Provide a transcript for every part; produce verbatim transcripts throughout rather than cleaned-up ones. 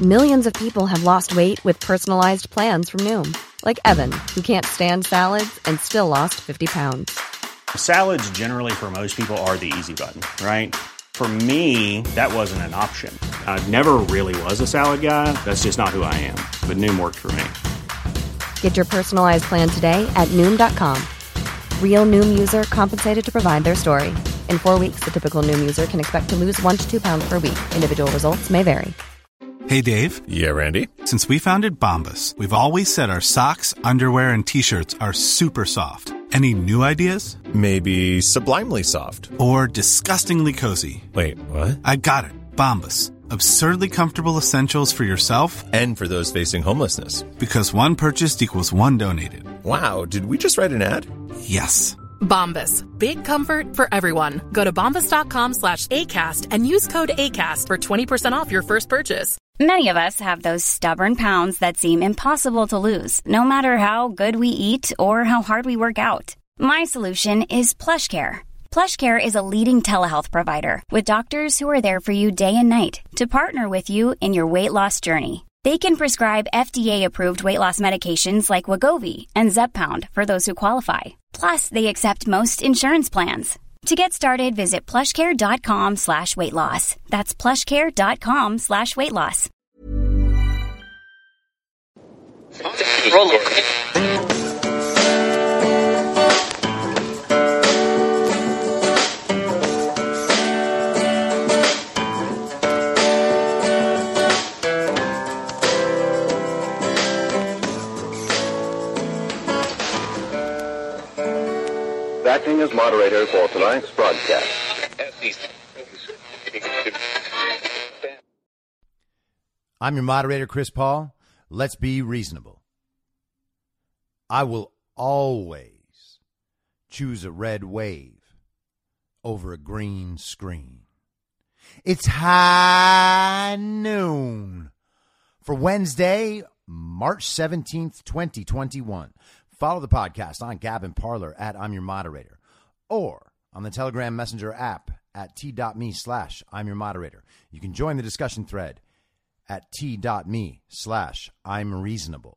Millions of people have lost weight with personalized plans from Noom. Like Evan, who can't stand salads and still lost fifty pounds. Salads generally for most people are the easy button, right? For me, that wasn't an option. I never really was a salad guy. That's just not who I am. But Noom worked for me. Get your personalized plan today at Noom dot com. Real Noom user compensated to provide their story. In four weeks, the typical Noom user can expect to lose one to two pounds per week. Individual results may vary. Hey, Dave. Yeah, Randy. Since we founded Bombas, we've always said our socks, underwear, and T-shirts are super soft. Any new ideas? Maybe sublimely soft. Or disgustingly cozy. Wait, what? I got it. Bombas. Absurdly comfortable essentials for yourself and for those facing homelessness. Because one purchased equals one donated. Wow, did we just write an ad? Yes. Bombas. Big comfort for everyone. Go to bombas.com slash ACAST and use code ACAST for twenty percent off your first purchase. Many of us have those stubborn pounds that seem impossible to lose, no matter how good we eat or how hard we work out. My solution is PlushCare. PlushCare is a leading telehealth provider with doctors who are there for you day and night to partner with you in your weight loss journey. They can prescribe F D A-approved weight loss medications like Wegovy and Zepbound for those who qualify. Plus, they accept most insurance plans. To get started, visit plushcare.com slash weight loss. That's plushcare.com slash weight loss. Acting as moderator for tonight's broadcast. I'm your moderator, Chris Paul. Let's be reasonable. I will always choose a red wave over a green screen. It's high noon for Wednesday, March seventeenth, twenty twenty-one. Follow the podcast on Gab Parler at I'm Your Moderator or on the Telegram Messenger app at t.me slash I'm Your Moderator. You can join the discussion thread at t.me slash I'm Reasonable.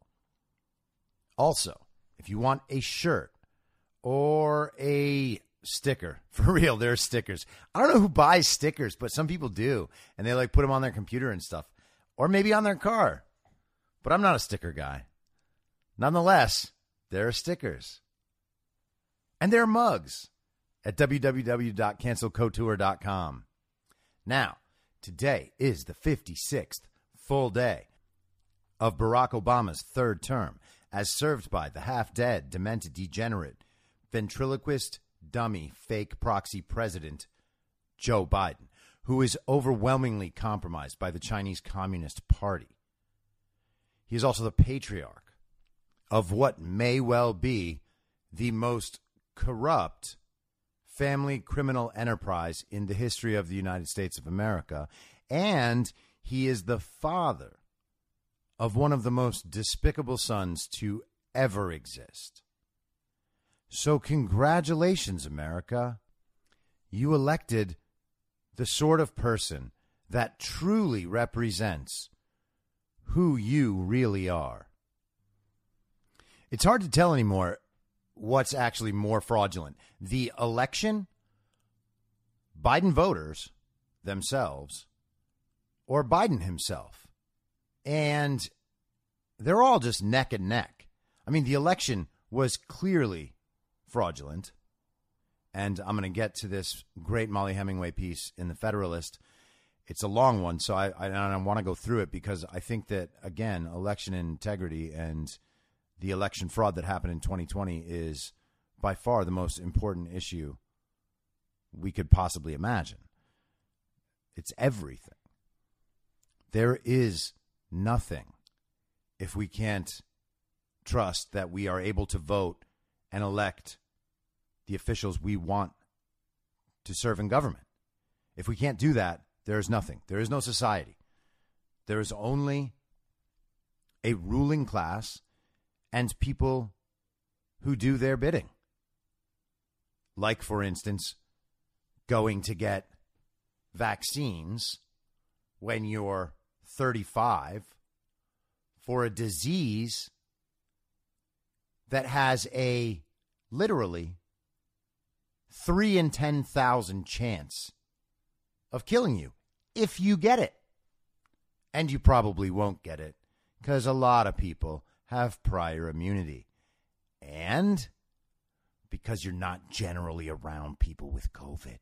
Also, if you want a shirt or a sticker, for real, there are stickers. I don't know who buys stickers, but some people do, and they like put them on their computer and stuff, or maybe on their car. But I'm not a sticker guy. Nonetheless, there are stickers. And there are mugs at w w w dot cancel couture dot com. Now, today is the fifty-sixth full day of Barack Obama's third term, as served by the half-dead, demented, degenerate, ventriloquist, dummy, fake proxy president, Joe Biden, who is overwhelmingly compromised by the Chinese Communist Party. He is also the patriarch of what may well be the most corrupt family criminal enterprise in the history of the United States of America. And he is the father of one of the most despicable sons to ever exist. So congratulations, America. You elected the sort of person that truly represents who you really are. It's hard to tell anymore what's actually more fraudulent. The election, Biden voters themselves, or Biden himself. And they're all just neck and neck. I mean, the election was clearly fraudulent. And I'm going to get to this great Molly Hemingway piece in The Federalist. It's a long one, so I, I, I want to go through it because I think that, again, election integrity and the election fraud that happened in twenty twenty is by far the most important issue we could possibly imagine. It's everything. There is nothing if we can't trust that we are able to vote and elect the officials we want to serve in government. If we can't do that, there is nothing. There is no society. There is only a ruling class and people who do their bidding. Like, for instance, going to get vaccines when you're thirty-five for a disease that has a literally three in ten thousand chance of killing you if you get it. And you probably won't get it because a lot of people have prior immunity. And because you're not generally around people with COVID.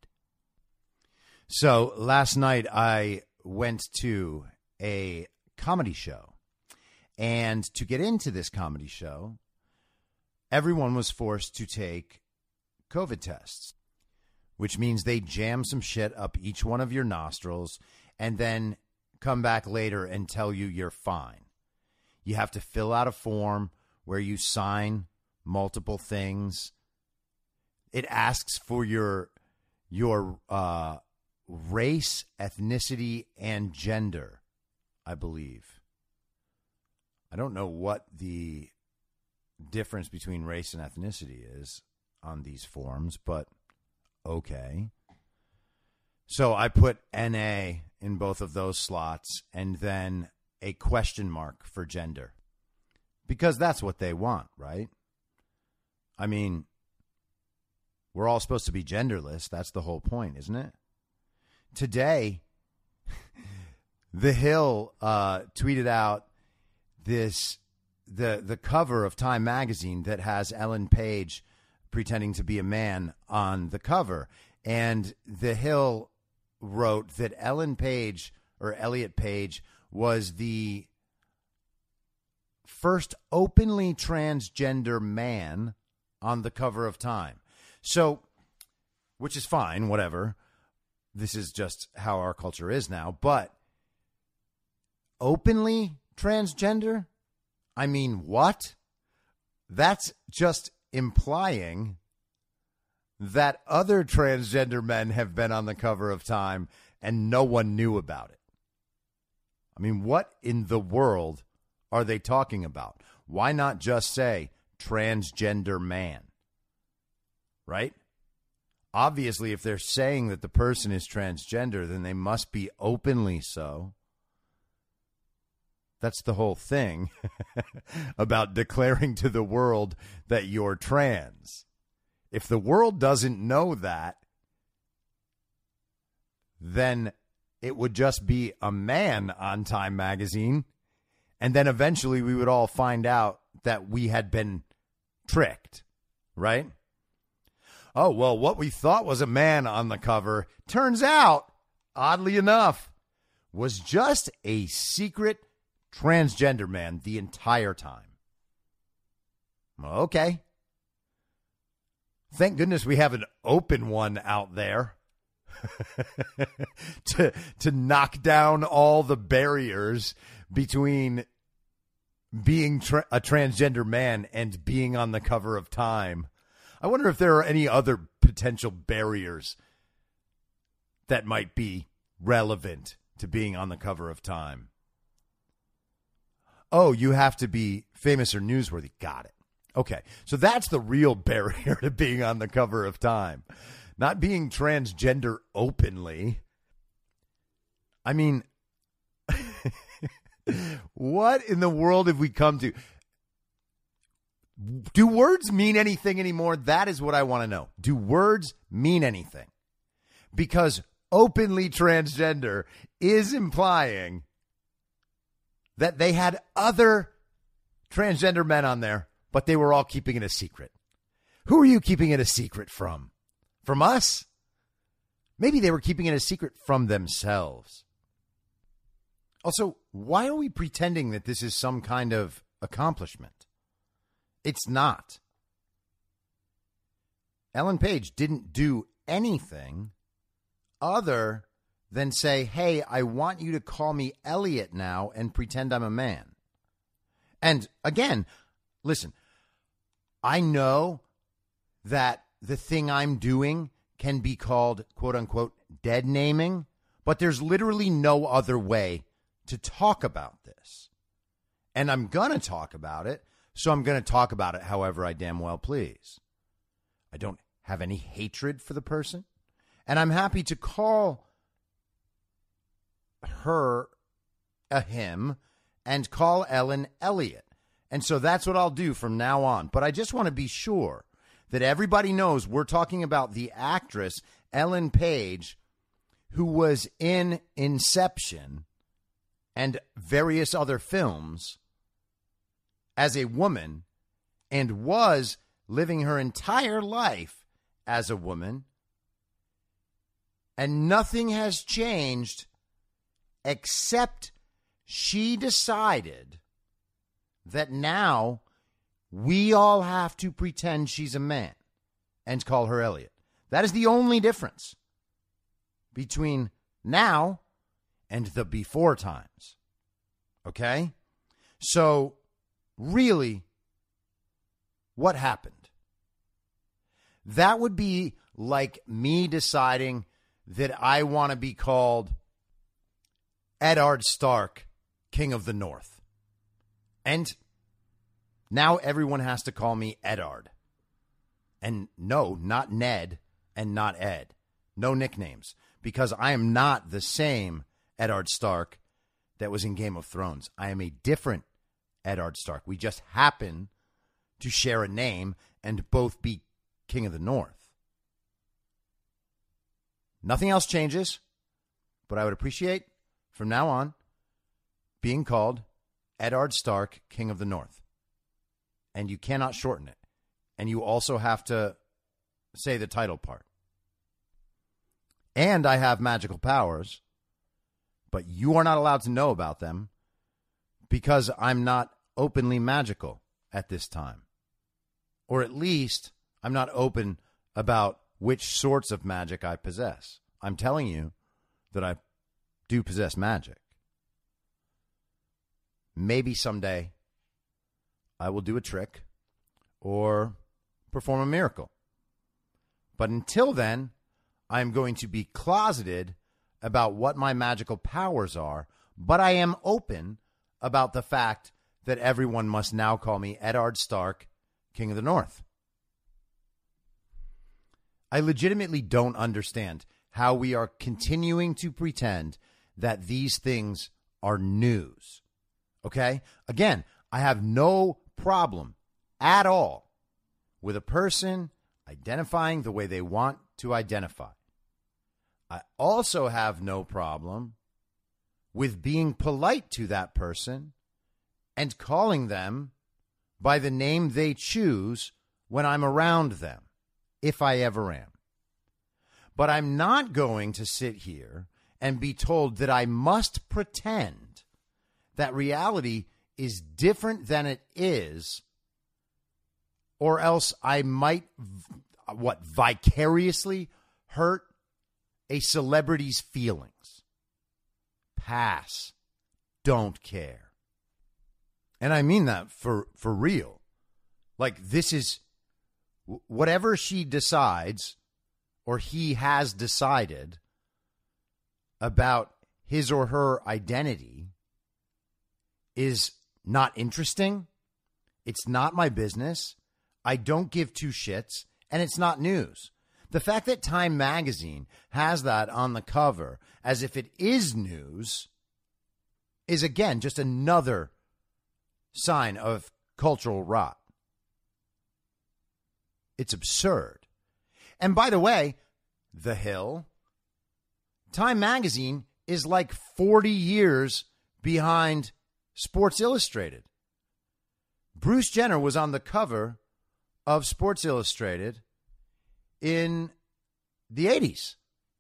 So last night I went to a comedy show. And to get into this comedy show, everyone was forced to take COVID tests, which means they jam some shit up each one of your nostrils and then come back later and tell you you're fine. You have to fill out a form where you sign multiple things. It asks for your your uh, race, ethnicity, and gender, I believe. I don't know what the difference between race and ethnicity is on these forms, but okay. So I put N A in both of those slots and then a question mark for gender because that's what they want, right? I mean, we're all supposed to be genderless. That's the whole point, isn't it? Today, The Hill uh, tweeted out this the the cover of Time magazine that has Ellen Page pretending to be a man on the cover. And The Hill wrote that Ellen Page, or Elliot Page, was the first openly transgender man on the cover of Time. So, which is fine, whatever. This is just how our culture is now. But openly transgender? I mean, what? That's just implying that other transgender men have been on the cover of Time and no one knew about it. I mean, what in the world are they talking about? Why not just say transgender man? Right? Obviously, if they're saying that the person is transgender, then they must be openly so. That's the whole thing about declaring to the world that you're trans. If the world doesn't know that, then it would just be a man on Time magazine, and then eventually we would all find out that we had been tricked, right? Oh, well, what we thought was a man on the cover, turns out, oddly enough, was just a secret transgender man the entire time. Okay. Thank goodness we have an open one out there to to knock down all the barriers between being tra- a transgender man and being on the cover of Time. I wonder if there are any other potential barriers that might be relevant to being on the cover of Time. Oh, you have to be famous or newsworthy. Got it. Okay, so that's the real barrier to being on the cover of Time. Not being transgender openly. I mean, what in the world have we come to? Do words mean anything anymore? That is what I want to know. Do words mean anything? Because openly transgender is implying that they had other transgender men on there, but they were all keeping it a secret. Who are you keeping it a secret from? From us? Maybe they were keeping it a secret from themselves. Also, why are we pretending that this is some kind of accomplishment? It's not. Ellen Page didn't do anything other than say, hey, I want you to call me Elliot now and pretend I'm a man. And again, listen, I know that the thing I'm doing can be called, quote unquote, dead naming, but there's literally no other way to talk about this. And I'm going to talk about it, so I'm going to talk about it however I damn well please. I don't have any hatred for the person, and I'm happy to call her a him and call Ellen Elliott. And so that's what I'll do from now on. But I just want to be sure that everybody knows we're talking about the actress Ellen Page, who was in Inception and various other films as a woman and was living her entire life as a woman. And nothing has changed except she decided that now we all have to pretend she's a man and call her Elliot. That is the only difference between now and the before times. Okay? So, really, what happened? That would be like me deciding that I want to be called Eddard Stark, King of the North. And now everyone has to call me Eddard. And no, not Ned and not Ed. No nicknames. Because I am not the same Eddard Stark that was in Game of Thrones. I am a different Eddard Stark. We just happen to share a name and both be King of the North. Nothing else changes, but I would appreciate, from now on, being called Eddard Stark, King of the North. And you cannot shorten it. And you also have to say the title part. And I have magical powers, but you are not allowed to know about them because I'm not openly magical at this time. Or at least I'm not open about which sorts of magic I possess. I'm telling you that I do possess magic. Maybe someday I will do a trick or perform a miracle. But until then, I'm going to be closeted about what my magical powers are, but I am open about the fact that everyone must now call me Eddard Stark, King of the North. I legitimately don't understand how we are continuing to pretend that these things are news. Okay? Again, I have no problem at all with a person identifying the way they want to identify. I also have no problem with being polite to that person and calling them by the name they choose when I'm around them, if I ever am. But I'm not going to sit here and be told that I must pretend that reality is different than it is, or else I might, what, vicariously hurt a celebrity's feelings. Pass. Don't care. And I mean that for, for real. Like, this is whatever she decides or he has decided about his or her identity is not interesting. It's not my business. I don't give two shits, and it's not news. The fact that Time Magazine has that on the cover as if it is news is, again, just another sign of cultural rot. It's absurd. And by the way, The Hill, Time Magazine is like forty years behind Sports Illustrated. Bruce Jenner was on the cover of Sports Illustrated in the eighties.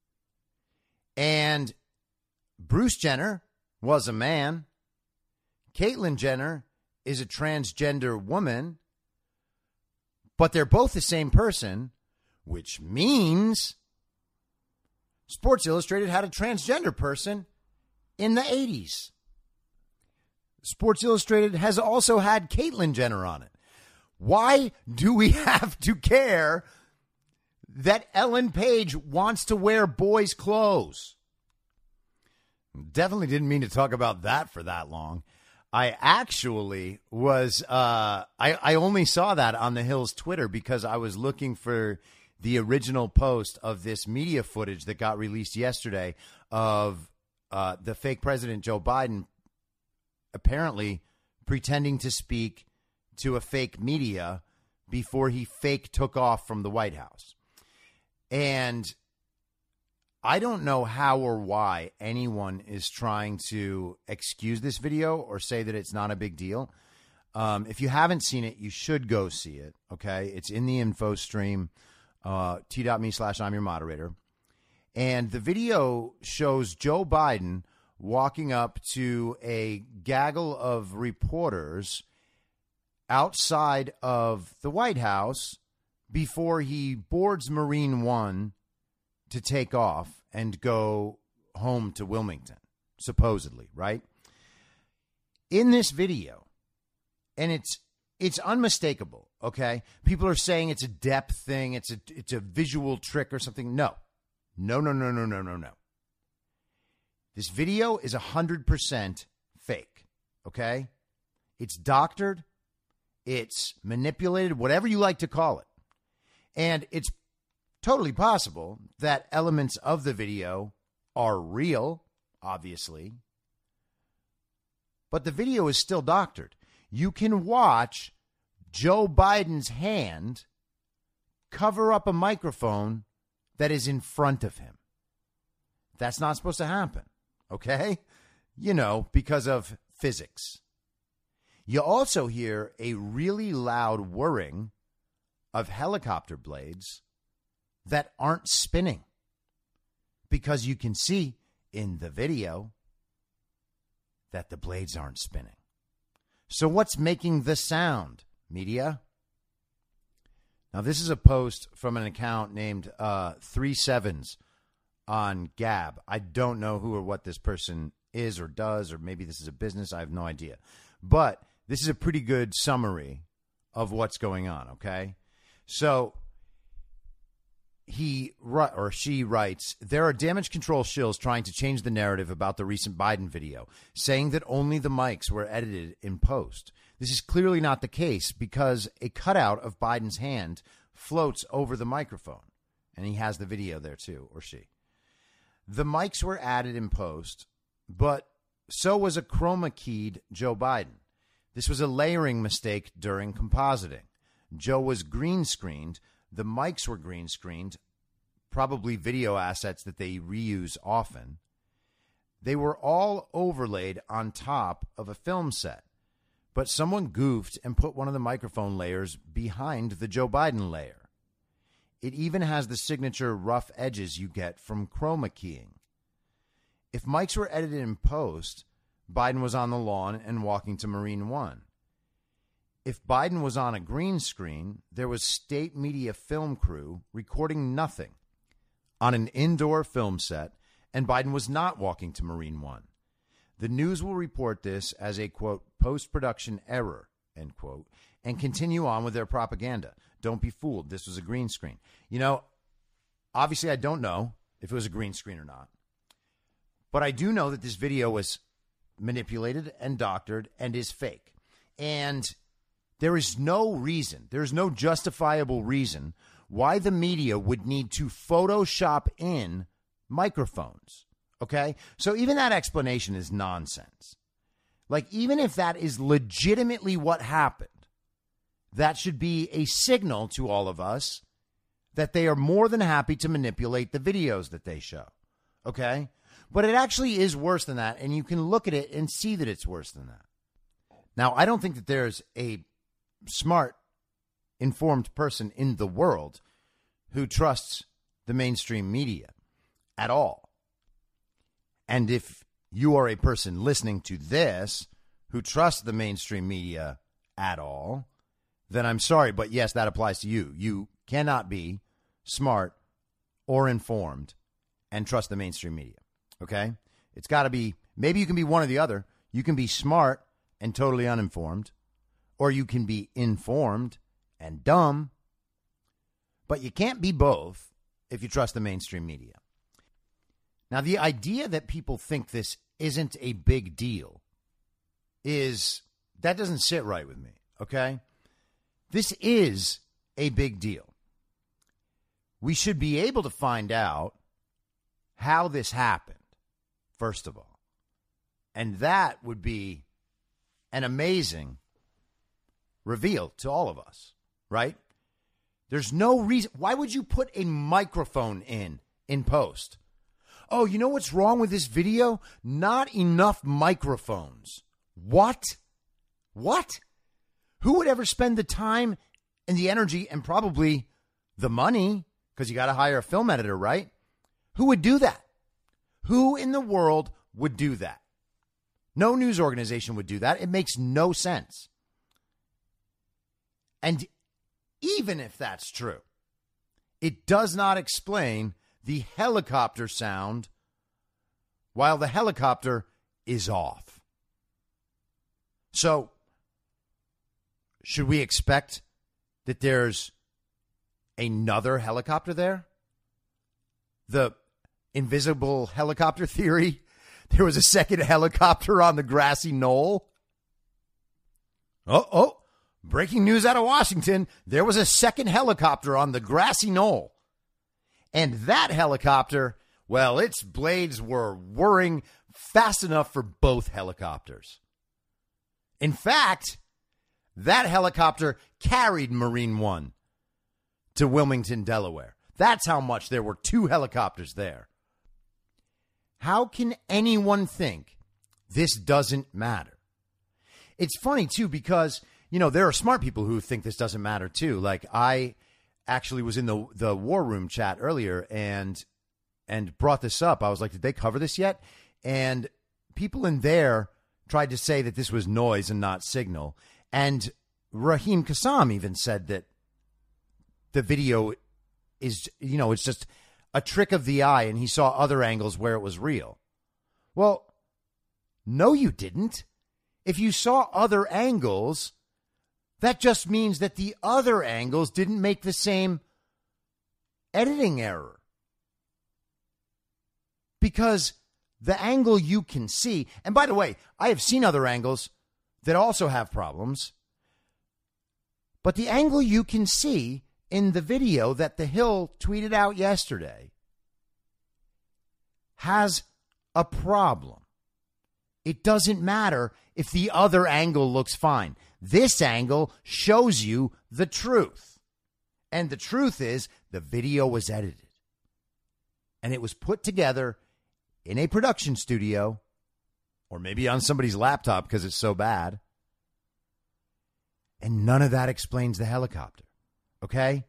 And Bruce Jenner was a man. Caitlyn Jenner is a transgender woman. But they're both the same person, which means Sports Illustrated had a transgender person in the eighties. Sports Illustrated has also had Caitlyn Jenner on it. Why do we have to care that Ellen Page wants to wear boys' clothes? Definitely didn't mean to talk about that for that long. I actually was, uh, I, I only saw that on The Hill's Twitter because I was looking for the original post of this media footage that got released yesterday of uh, the fake President Joe Biden apparently pretending to speak to a fake media before he fake took off from the White House. And I don't know how or why anyone is trying to excuse this video or say that it's not a big deal. Um, if you haven't seen it, you should go see it, okay? It's in the info stream, uh, t.me slash I'm your moderator. And the video shows Joe Biden walking up to a gaggle of reporters outside of the White House before he boards Marine One to take off and go home to Wilmington, supposedly, right? In this video, and it's it's unmistakable, okay? People are saying it's a depth thing, it's a it's a visual trick or something. No. No, no, no, no, no, no, no. This video is one hundred percent fake, okay? It's doctored, it's manipulated, whatever you like to call it. And it's totally possible that elements of the video are real, obviously. But the video is still doctored. You can watch Joe Biden's hand cover up a microphone that is in front of him. That's not supposed to happen, okay? You know, because of physics. You also hear a really loud whirring of helicopter blades that aren't spinning, because you can see in the video that the blades aren't spinning. So what's making the sound, media? Now, this is a post from an account named uh, Three Sevens on Gab. I don't know who or what this person is or does, or maybe this is a business. I have no idea. But this is a pretty good summary of what's going on, okay? So he or she writes, there are damage control shills trying to change the narrative about the recent Biden video, saying that only the mics were edited in post. This is clearly not the case because a cutout of Biden's hand floats over the microphone. And he has the video there too, or she. The mics were added in post, but so was a chroma keyed Joe Biden. This was a layering mistake during compositing. Joe was green screened. The mics were green screened, probably video assets that they reuse often. They were all overlaid on top of a film set. But someone goofed and put one of the microphone layers behind the Joe Biden layer. It even has the signature rough edges you get from chroma keying. If mics were edited in post, Biden was on the lawn and walking to Marine One. If Biden was on a green screen, there was state media film crew recording nothing on an indoor film set, and Biden was not walking to Marine One. The news will report this as a, quote, post-production error, end quote, and continue on with their propaganda. Don't be fooled. This was a green screen. You know, obviously I don't know if it was a green screen or not, but I do know that this video was manipulated and doctored and is fake. And there is no reason, there's no justifiable reason why the media would need to Photoshop in microphones. Okay? So even that explanation is nonsense. Like, even if that is legitimately what happened, that should be a signal to all of us that they are more than happy to manipulate the videos that they show. Okay? But it actually is worse than that, and you can look at it and see that it's worse than that. Now, I don't think that there's a smart, informed person in the world who trusts the mainstream media at all. And if you are a person listening to this who trusts the mainstream media at all, then I'm sorry, but yes, that applies to you. You cannot be smart or informed and trust the mainstream media, okay? It's got to be, maybe you can be one or the other. You can be smart and totally uninformed, or you can be informed and dumb, but you can't be both if you trust the mainstream media. Now, the idea that people think this isn't a big deal is, that doesn't sit right with me, okay? This is a big deal. We should be able to find out how this happened, first of all. And that would be an amazing reveal to all of us, right? There's no reason. Why would you put a microphone in in post? Oh, you know what's wrong with this video? Not enough microphones. What? What? Who would ever spend the time and the energy and probably the money, because you got to hire a film editor, right? Who would do that? Who in the world would do that? No news organization would do that. It makes no sense. And even if that's true, it does not explain the helicopter sound while the helicopter is off. So, should we expect that there's another helicopter there? The invisible helicopter theory? There was a second helicopter on the grassy knoll? Oh, oh, breaking news out of Washington. There was a second helicopter on the grassy knoll. And that helicopter, well, its blades were whirring fast enough for both helicopters. In fact, that helicopter carried Marine One to Wilmington, Delaware. That's how much there were two helicopters there. How can anyone think this doesn't matter? It's funny, too, because, you know, there are smart people who think this doesn't matter, too. Like, I actually was in the the War Room chat earlier and and brought this up. I was like, did they cover this yet? And people in there tried to say that this was noise and not signal. And Raheem Kassam even said that the video is, you know, it's just a trick of the eye, and he saw other angles where it was real. Well, no, you didn't. If you saw other angles, that just means that the other angles didn't make the same editing error. Because the angle you can see, and by the way, I have seen other angles that also have problems, but the angle you can see in the video that The Hill tweeted out yesterday has a problem. It doesn't matter if the other angle looks fine. This angle shows you the truth. And the truth is the video was edited. And it was put together in a production studio, or maybe on somebody's laptop because it's so bad. And none of that explains the helicopter. Okay?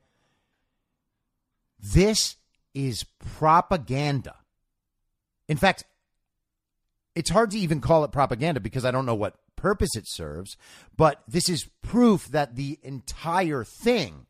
This is propaganda. In fact, it's hard to even call it propaganda because I don't know what purpose it serves, but this is proof that the entire thing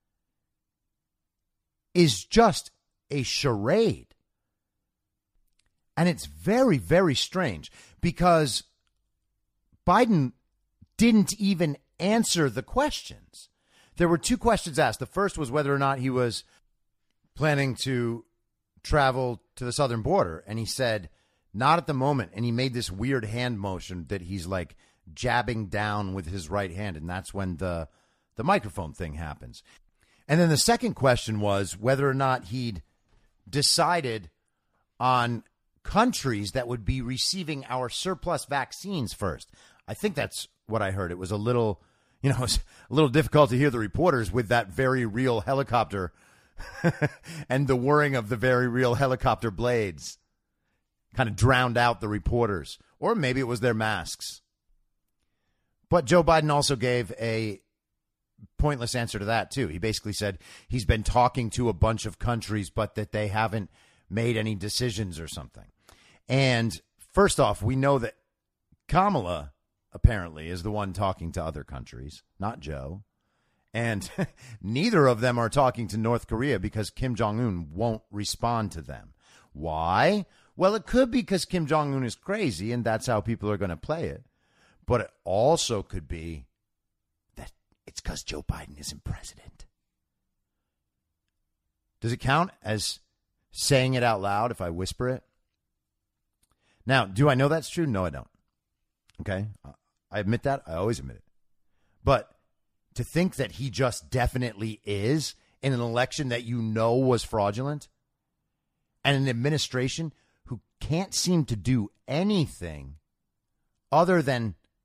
is just a charade. And it's very, very strange because Biden didn't even answer the questions. There were two questions asked. The first was whether or not he was planning to travel to the southern border. And he said, not at the moment. And he made this weird hand motion that he's like jabbing down with his right hand. And that's when the, the microphone thing happens. And then the second question was whether or not he'd decided on countries that would be receiving our surplus vaccines first. I think that's what I heard. It was a little, you know, it was a little difficult to hear the reporters with that very real helicopter and the whirring of the very real helicopter blades kind of drowned out the reporters. Or maybe it was their masks. But Joe Biden also gave a pointless answer to that, too. He basically said he's been talking to a bunch of countries, but that they haven't made any decisions or something. And first off, we know that Kamala apparently is the one talking to other countries, not Joe. And neither of them are talking to North Korea because Kim Jong-un won't respond to them. Why? Well, it could be because Kim Jong-un is crazy and that's how people are going to play it. But it also could be that it's because Joe Biden isn't president. Does it count as saying it out loud if I whisper it? Now, do I know that's true? No, I don't. Okay? I admit that. I always admit it. But to think that he just definitely is in an election that you know was fraudulent and an administration who can't seem to do anything other than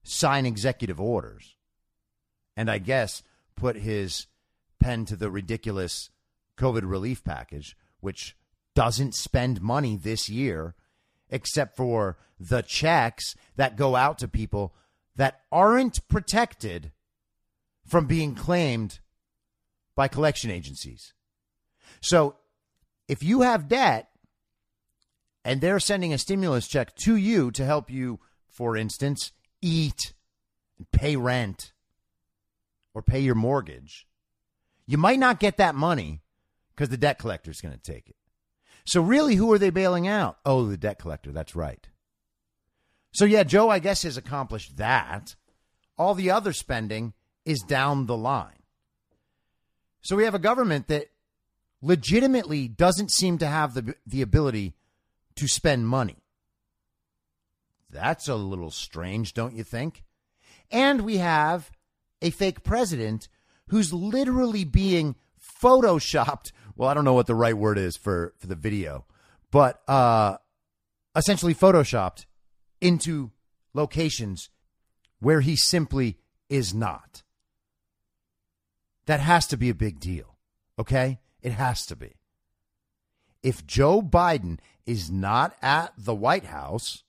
sign executive orders and I guess put his pen to the ridiculous COVID relief package, which doesn't spend money this year except for the checks that go out to people that aren't protected from being claimed by collection agencies. So if you have debt and they're sending a stimulus check to you to help you, for instance, eat and pay rent or pay your mortgage, you might not get that money because the debt collector is going to take it. So really, who are they bailing out? Oh, the debt collector. That's right. So yeah, Joe, I guess, has accomplished that. All the other spending is down the line. So we have a government that legitimately doesn't seem to have the the ability to spend money. That's a little strange, don't you think? And we have a fake president who's literally being photoshopped. Well, I don't know what the right word is for, for the video, but uh, essentially photoshopped into locations where he simply is not. That has to be a big deal, okay? It has to be. If Joe Biden is not at the White House,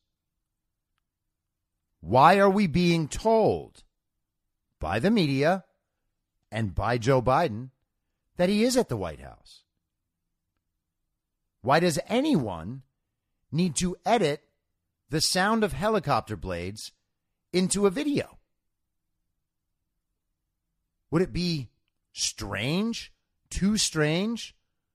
why are we being told by the media and by Joe Biden that he is at the White House? Why does anyone need to edit the sound of helicopter blades into a video? Would it be strange, too strange,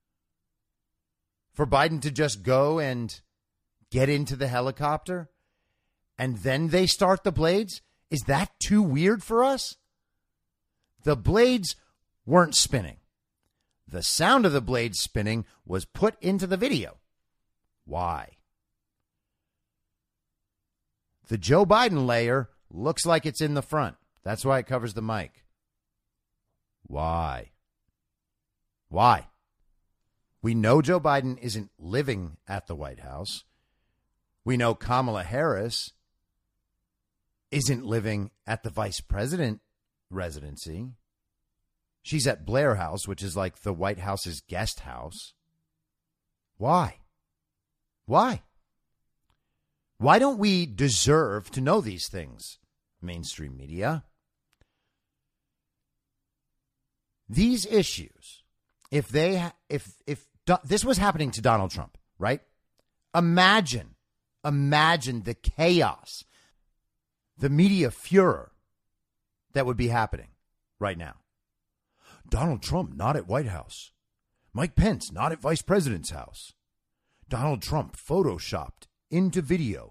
for Biden to just go and get into the helicopter and then they start the blades? Is that too weird for us? The blades weren't spinning. The sound of the blades spinning was put into the video. Why? The Joe Biden layer looks like it's in the front. That's why it covers the mic. Why? Why? We know Joe Biden isn't living at the White House. We know Kamala Harris isn't living at the vice president residency. She's at Blair House, which is like the White House's guest house. Why? Why? Why don't we deserve to know these things, mainstream media? These issues, if they, if, if this was happening to Donald Trump, right? Imagine, imagine the chaos, the media furor that would be happening right now. Donald Trump not at White House. Mike Pence not at Vice President's house. Donald Trump photoshopped into video.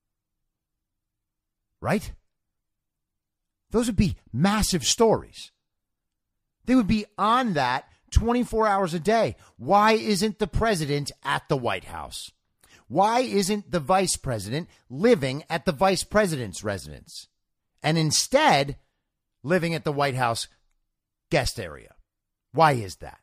Right? Those would be massive stories. They would be on that twenty-four hours a day. Why isn't the president at the White House? Why isn't the vice president living at the vice president's residence and instead living at the White House guest area? Why is that?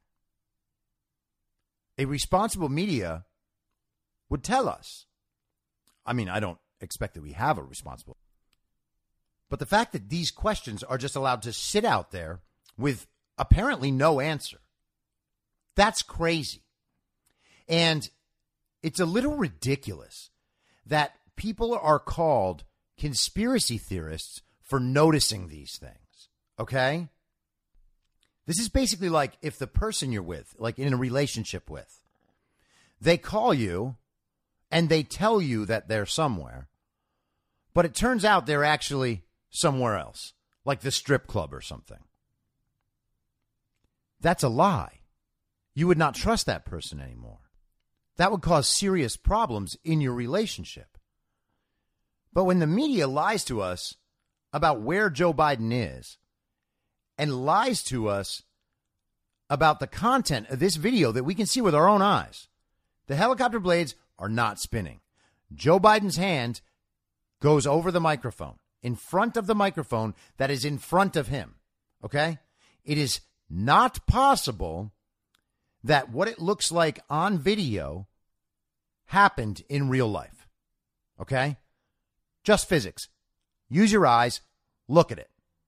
A responsible media would tell us. I mean, I don't expect that we have a responsible. But the fact that these questions are just allowed to sit out there with apparently no answer, that's crazy. And it's a little ridiculous that people are called conspiracy theorists for noticing these things, okay? This is basically like if the person you're with, like in a relationship with, they call you and they tell you that they're somewhere, but it turns out they're actually somewhere else, like the strip club or something. That's a lie. You would not trust that person anymore. That would cause serious problems in your relationship. But when the media lies to us about where Joe Biden is and lies to us about the content of this video that we can see with our own eyes, the helicopter blades are not spinning. Joe Biden's hand goes over the microphone, in front of the microphone that is in front of him. Okay? It is not possible that what it looks like on video happened in real life. Okay? Just physics. Use your eyes. Look at it.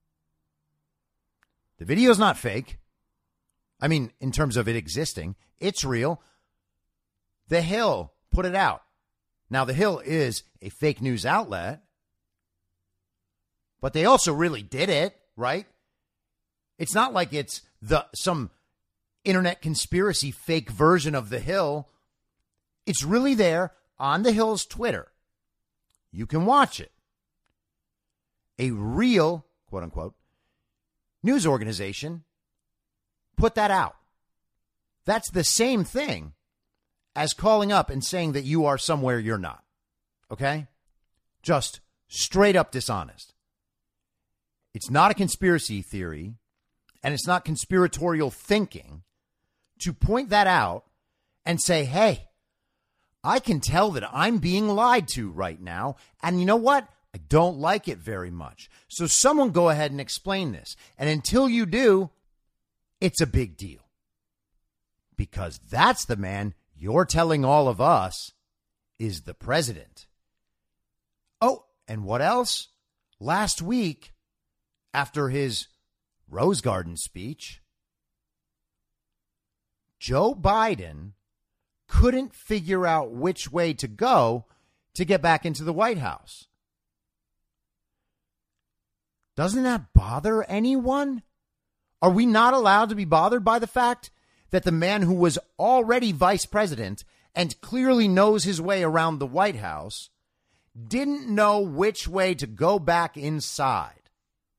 The video is not fake. I mean, in terms of it existing, it's real. The Hill put it out. Now, The Hill is a fake news outlet, but they also really did it, right? It's not like it's the some internet conspiracy fake version of The Hill. It's really there on The Hill's Twitter. You can watch it. A real, quote unquote, news organization put that out. That's the same thing as calling up and saying that you are somewhere you're not. Okay? Just straight up dishonest. It's not a conspiracy theory, and it's not conspiratorial thinking to point that out and say, hey, I can tell that I'm being lied to right now, and you know what? I don't like it very much. So someone go ahead and explain this. And until you do, it's a big deal. Because that's the man you're telling all of us is the president. Oh, and what else? Last week, after his Rose Garden speech, Joe Biden couldn't figure out which way to go to get back into the White House. Doesn't that bother anyone? Are we not allowed to be bothered by the fact that the man who was already vice president and clearly knows his way around the White House didn't know which way to go back inside?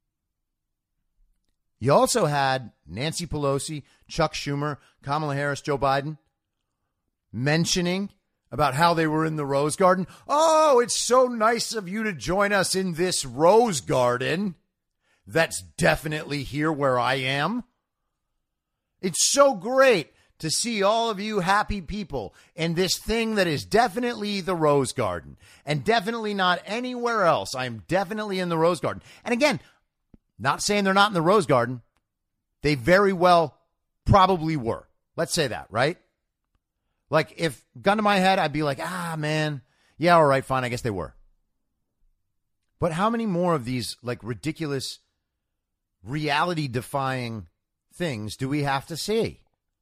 You also had Nancy Pelosi, Chuck Schumer, Kamala Harris, Joe Biden mentioning about how they were in the Rose Garden. Oh, it's so nice of you to join us in this Rose Garden that's definitely here where I am. It's so great to see all of you happy people in this thing that is definitely the Rose Garden and definitely not anywhere else. I am definitely in the Rose Garden. And again, not saying they're not in the Rose Garden. They very well probably were. Let's say that, right? Like, if gun to my head, I'd be like, ah, man, yeah, all right, fine, I guess they were. But how many more of these, like, ridiculous, reality-defying things do we have to see?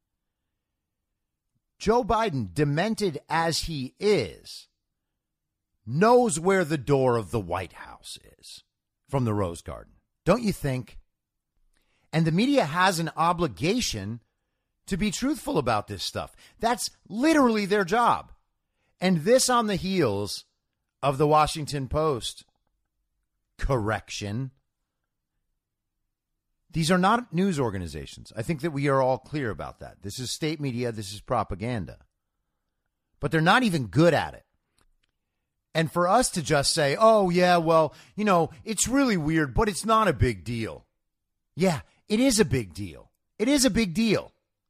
Joe Biden, demented as he is, knows where the door of the White House is from the Rose Garden. Don't you think? And the media has an obligation to be truthful about this stuff. That's literally their job. And this on the heels of the Washington Post correction. These are not news organizations. I think that we are all clear about that. This is state media. This is propaganda. But they're not even good at it. And for us to just say, oh, yeah, well, you know, it's really weird, but it's not a big deal. Yeah, it is a big deal. It is a big deal.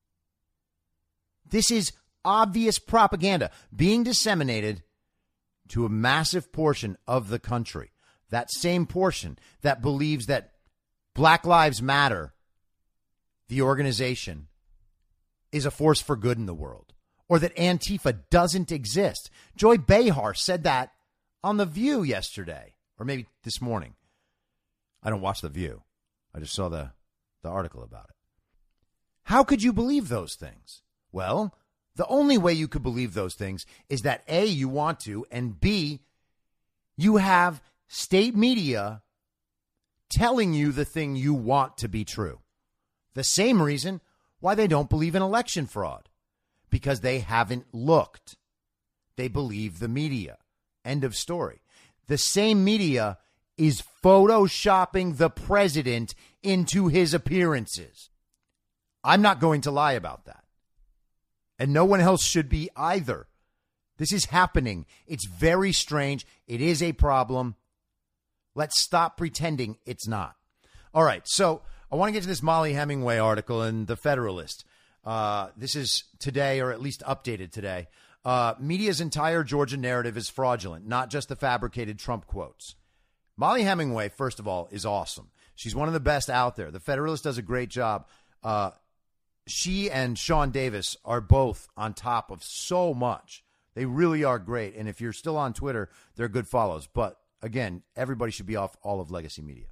This is obvious propaganda being disseminated to a massive portion of the country. That same portion that believes that Black Lives Matter, the organization, is a force for good in the world, or that Antifa doesn't exist. Joy Behar said that on The View yesterday, or maybe this morning. I don't watch The View. I just saw the, the article about it. How could you believe those things? Well, the only way you could believe those things is that A, you want to, and B, you have state media telling you the thing you want to be true. The same reason why they don't believe in election fraud, because they haven't looked. They believe the media. End of story. The same media is photoshopping the president into his appearances. I'm not going to lie about that. And no one else should be either. This is happening. It's very strange. It is a problem. Let's stop pretending it's not. All right, so I want to get to this Molly Hemingway article in The Federalist. Uh, this is today, or at least updated today. Uh, media's entire Georgia narrative is fraudulent, not just the fabricated Trump quotes. Molly Hemingway, first of all, is awesome. She's one of the best out there. The Federalist does a great job. Uh, she and Sean Davis are both on top of so much. They really are great. And if you're still on Twitter, they're good follows. But again, everybody should be off all of legacy media.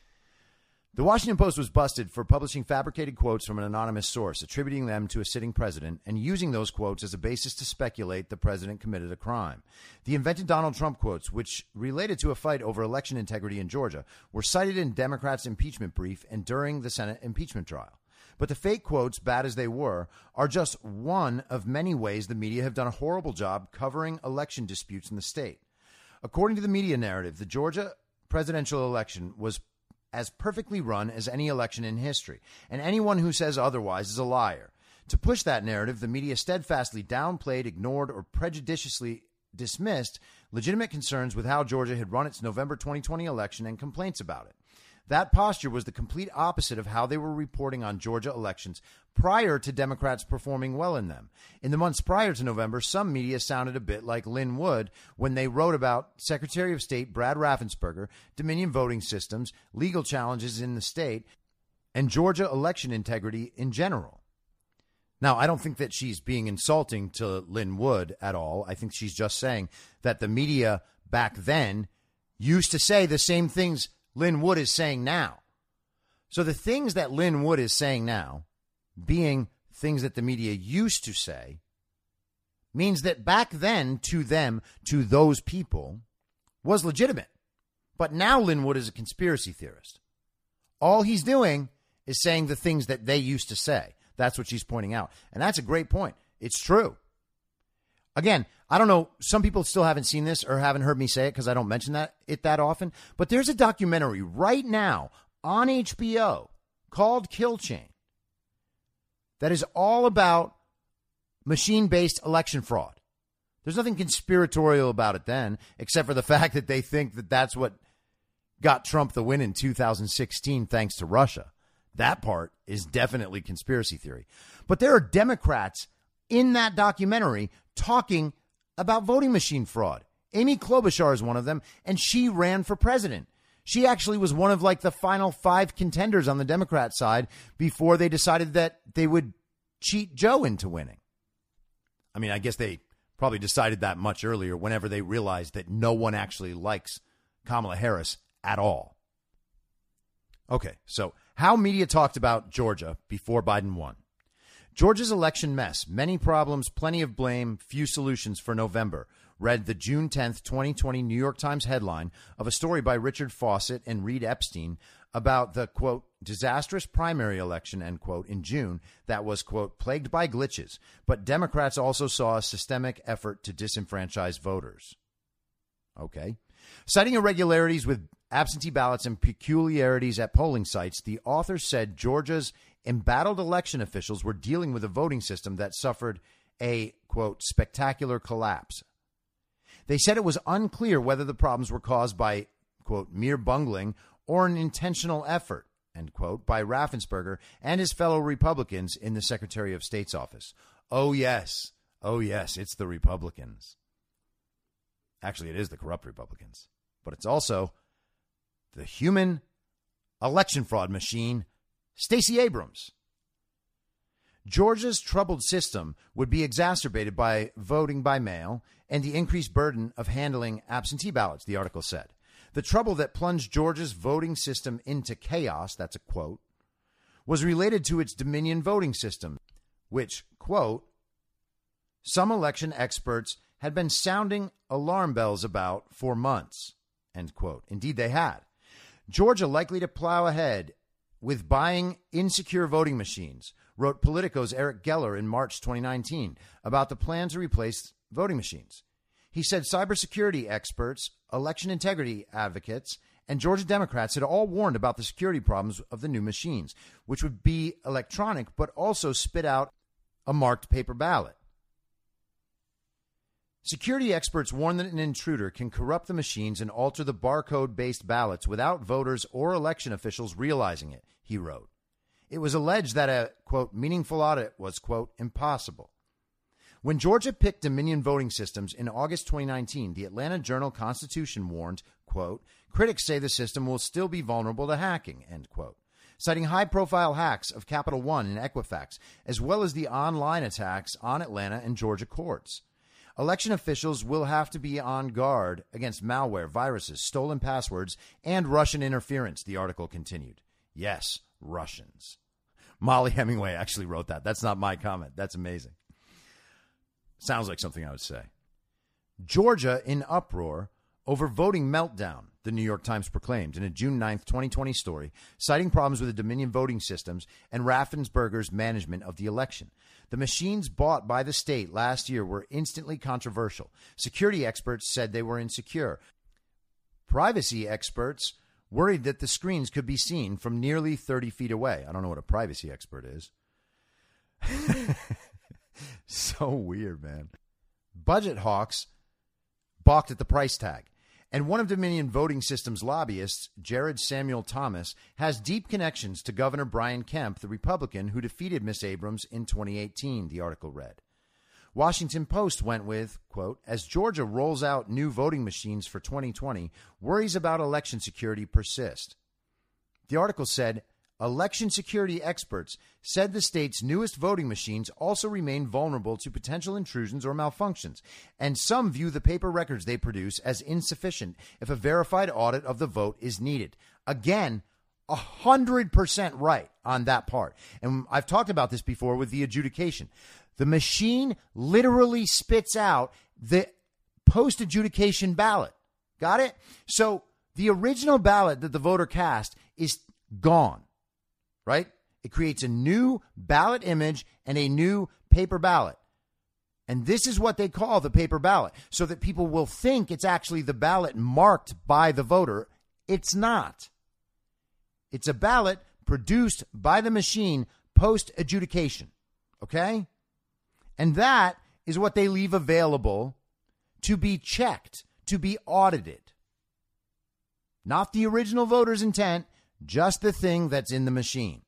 The Washington Post was busted for publishing fabricated quotes from an anonymous source, attributing them to a sitting president and using those quotes as a basis to speculate the president committed a crime. The invented Donald Trump quotes, which related to a fight over election integrity in Georgia, were cited in Democrats' impeachment brief and during the Senate impeachment trial. But the fake quotes, bad as they were, are just one of many ways the media have done a horrible job covering election disputes in the state. According to the media narrative, the Georgia presidential election was as perfectly run as any election in history, and anyone who says otherwise is a liar. To push that narrative, the media steadfastly downplayed, ignored, or prejudiciously dismissed legitimate concerns with how Georgia had run its November twenty twenty election and complaints about it. That posture was the complete opposite of how they were reporting on Georgia elections prior to Democrats performing well in them. In the months prior to November, some media sounded a bit like Lynn Wood when they wrote about Secretary of State Brad Raffensperger, Dominion voting systems, legal challenges in the state, and Georgia election integrity in general. Now, I don't think that she's being insulting to Lynn Wood at all. I think she's just saying that the media back then used to say the same things Lynn Wood is saying now. So the things that Lynn Wood is saying now, being things that the media used to say, means that back then to them, to those people, was legitimate. But now Lynn Wood is a conspiracy theorist. All he's doing is saying the things that they used to say. That's what she's pointing out. And that's a great point. It's true. Again, I don't know. Some people still haven't seen this or haven't heard me say it because I don't mention that it that often. But there's a documentary right now on H B O called Kill Chain that is all about machine-based election fraud. There's nothing conspiratorial about it then, except for the fact that they think that that's what got Trump the win in two thousand sixteen thanks to Russia. That part is definitely conspiracy theory. But there are Democrats in that documentary talking about voting machine fraud. Amy Klobuchar is one of them, and she ran for president. She actually was one of like the final five contenders on the Democrat side before they decided that they would cheat Joe into winning. I mean, I guess they probably decided that much earlier whenever they realized that no one actually likes Kamala Harris at all. Okay, so how media talked about Georgia before Biden won. Georgia's election mess, many problems, plenty of blame, few solutions for November, read the June tenth, twenty twenty New York Times headline of a story by Richard Fawcett and Reed Epstein about the, quote, disastrous primary election, end quote, in June that was, quote, plagued by glitches. But Democrats also saw a systemic effort to disenfranchise voters. Okay. Citing irregularities with absentee ballots and peculiarities at polling sites, the author said Georgia's embattled election officials were dealing with a voting system that suffered a, quote, spectacular collapse. They said it was unclear whether the problems were caused by, quote, mere bungling or an intentional effort, end quote, by Raffensperger and his fellow Republicans in the Secretary of State's office. Oh, yes. Oh, yes. It's the Republicans. Actually, it is the corrupt Republicans, but it's also the human election fraud machine, Stacey Abrams. Georgia's troubled system would be exacerbated by voting by mail and the increased burden of handling absentee ballots, the article said. The trouble that plunged Georgia's voting system into chaos, that's a quote, was related to its Dominion voting system, which, quote, some election experts had been sounding alarm bells about for months, end quote. Indeed, they had. Georgia likely to plow ahead with buying insecure voting machines, wrote Politico's Eric Geller in March twenty nineteen about the plan to replace voting machines. He said cybersecurity experts, election integrity advocates, and Georgia Democrats had all warned about the security problems of the new machines, which would be electronic but also spit out a marked paper ballot. Security experts warn that an intruder can corrupt the machines and alter the barcode-based ballots without voters or election officials realizing it, he wrote. It was alleged that a, quote, meaningful audit was, quote, impossible. When Georgia picked Dominion voting systems in August twenty nineteen, the Atlanta Journal-Constitution warned, quote, critics say the system will still be vulnerable to hacking, end quote, citing high-profile hacks of Capital One and Equifax, as well as the online attacks on Atlanta and Georgia courts. Election officials will have to be on guard against malware, viruses, stolen passwords, and Russian interference, the article continued. Yes, Russians. Molly Hemingway actually wrote that. That's not my comment. That's amazing. Sounds like something I would say. Georgia in uproar over voting meltdown, the New York Times proclaimed in a June ninth, twenty twenty story, citing problems with the Dominion voting systems and Raffensperger's management of the election. The machines bought by the state last year were instantly controversial. Security experts said they were insecure. Privacy experts worried that the screens could be seen from nearly thirty feet away. I don't know what a privacy expert is. So weird, man. Budget hawks balked at the price tag. And one of Dominion voting systems lobbyists, Jared Samuel Thomas, has deep connections to Governor Brian Kemp, the Republican who defeated Miss Abrams in twenty eighteen, the article read. Washington Post went with, quote, as Georgia rolls out new voting machines for twenty twenty, worries about election security persist. The article said, election security experts said the state's newest voting machines also remain vulnerable to potential intrusions or malfunctions, and some view the paper records they produce as insufficient if a verified audit of the vote is needed. Again, one hundred percent right on that part. And I've talked about this before with the adjudication. The machine literally spits out the post-adjudication ballot. Got it? So the original ballot that the voter cast is gone. Right? It creates a new ballot image and a new paper ballot. And this is what they call the paper ballot, so that people will think it's actually the ballot marked by the voter. It's not. It's a ballot produced by the machine post-adjudication. Okay? And that is what they leave available to be checked, to be audited. Not the original voter's intent, just the thing that's in the machine.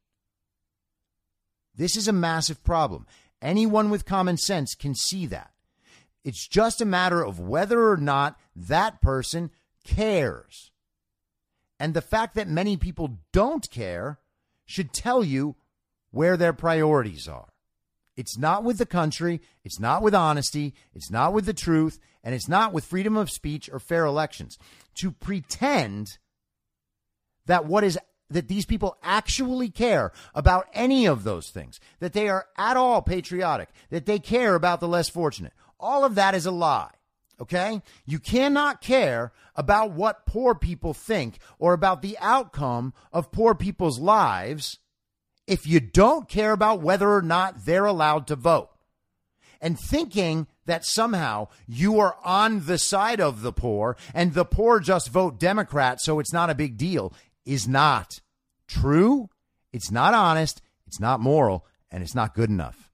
This is a massive problem. Anyone with common sense can see that. It's just a matter of whether or not that person cares. And the fact that many people don't care should tell you where their priorities are. It's not with the country. It's not with honesty. It's not with the truth. And it's not with freedom of speech or fair elections. To pretend that what is that these people actually care about any of those things, that they are at all patriotic, that they care about the less fortunate. All of that is a lie, okay? You cannot care about what poor people think or about the outcome of poor people's lives if you don't care about whether or not they're allowed to vote. And thinking that somehow you are on the side of the poor and the poor just vote Democrat so it's not a big deal is not true, it's not honest, it's not moral, and it's not good enough.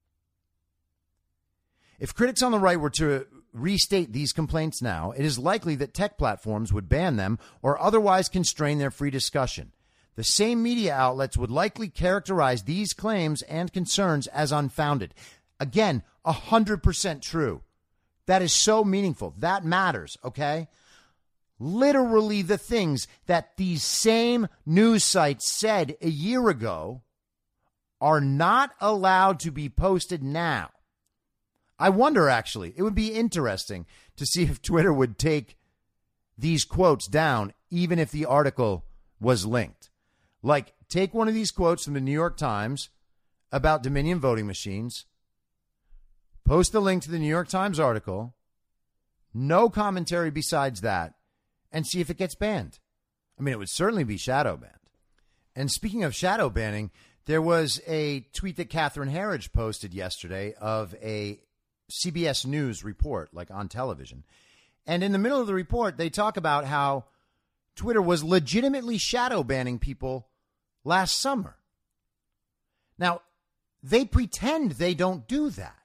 If critics on the right were to restate these complaints now, it is likely that tech platforms would ban them or otherwise constrain their free discussion. The same media outlets would likely characterize these claims and concerns as unfounded. Again, one hundred percent true. That is so meaningful. That matters, okay? Literally the things that these same news sites said a year ago are not allowed to be posted now. I wonder, actually, it would be interesting to see if Twitter would take these quotes down, even if the article was linked. Like, take one of these quotes from the New York Times about Dominion voting machines, post the link to the New York Times article, no commentary besides that, and see if it gets banned. I mean, it would certainly be shadow banned. And speaking of shadow banning, there was a tweet that Catherine Herridge posted yesterday of a C B S News report, like on television. And in the middle of the report, they talk about how Twitter was legitimately shadow banning people last summer. Now, they pretend they don't do that.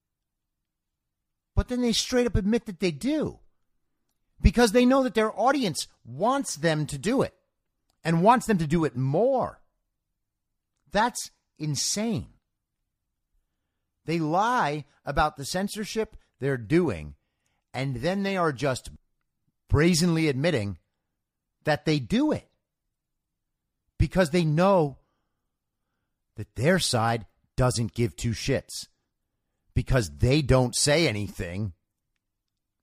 But then they straight up admit that they do. Because they know that their audience wants them to do it and wants them to do it more. That's insane. They lie about the censorship they're doing, and then they are just brazenly admitting that they do it because they know that their side doesn't give two shits because they don't say anything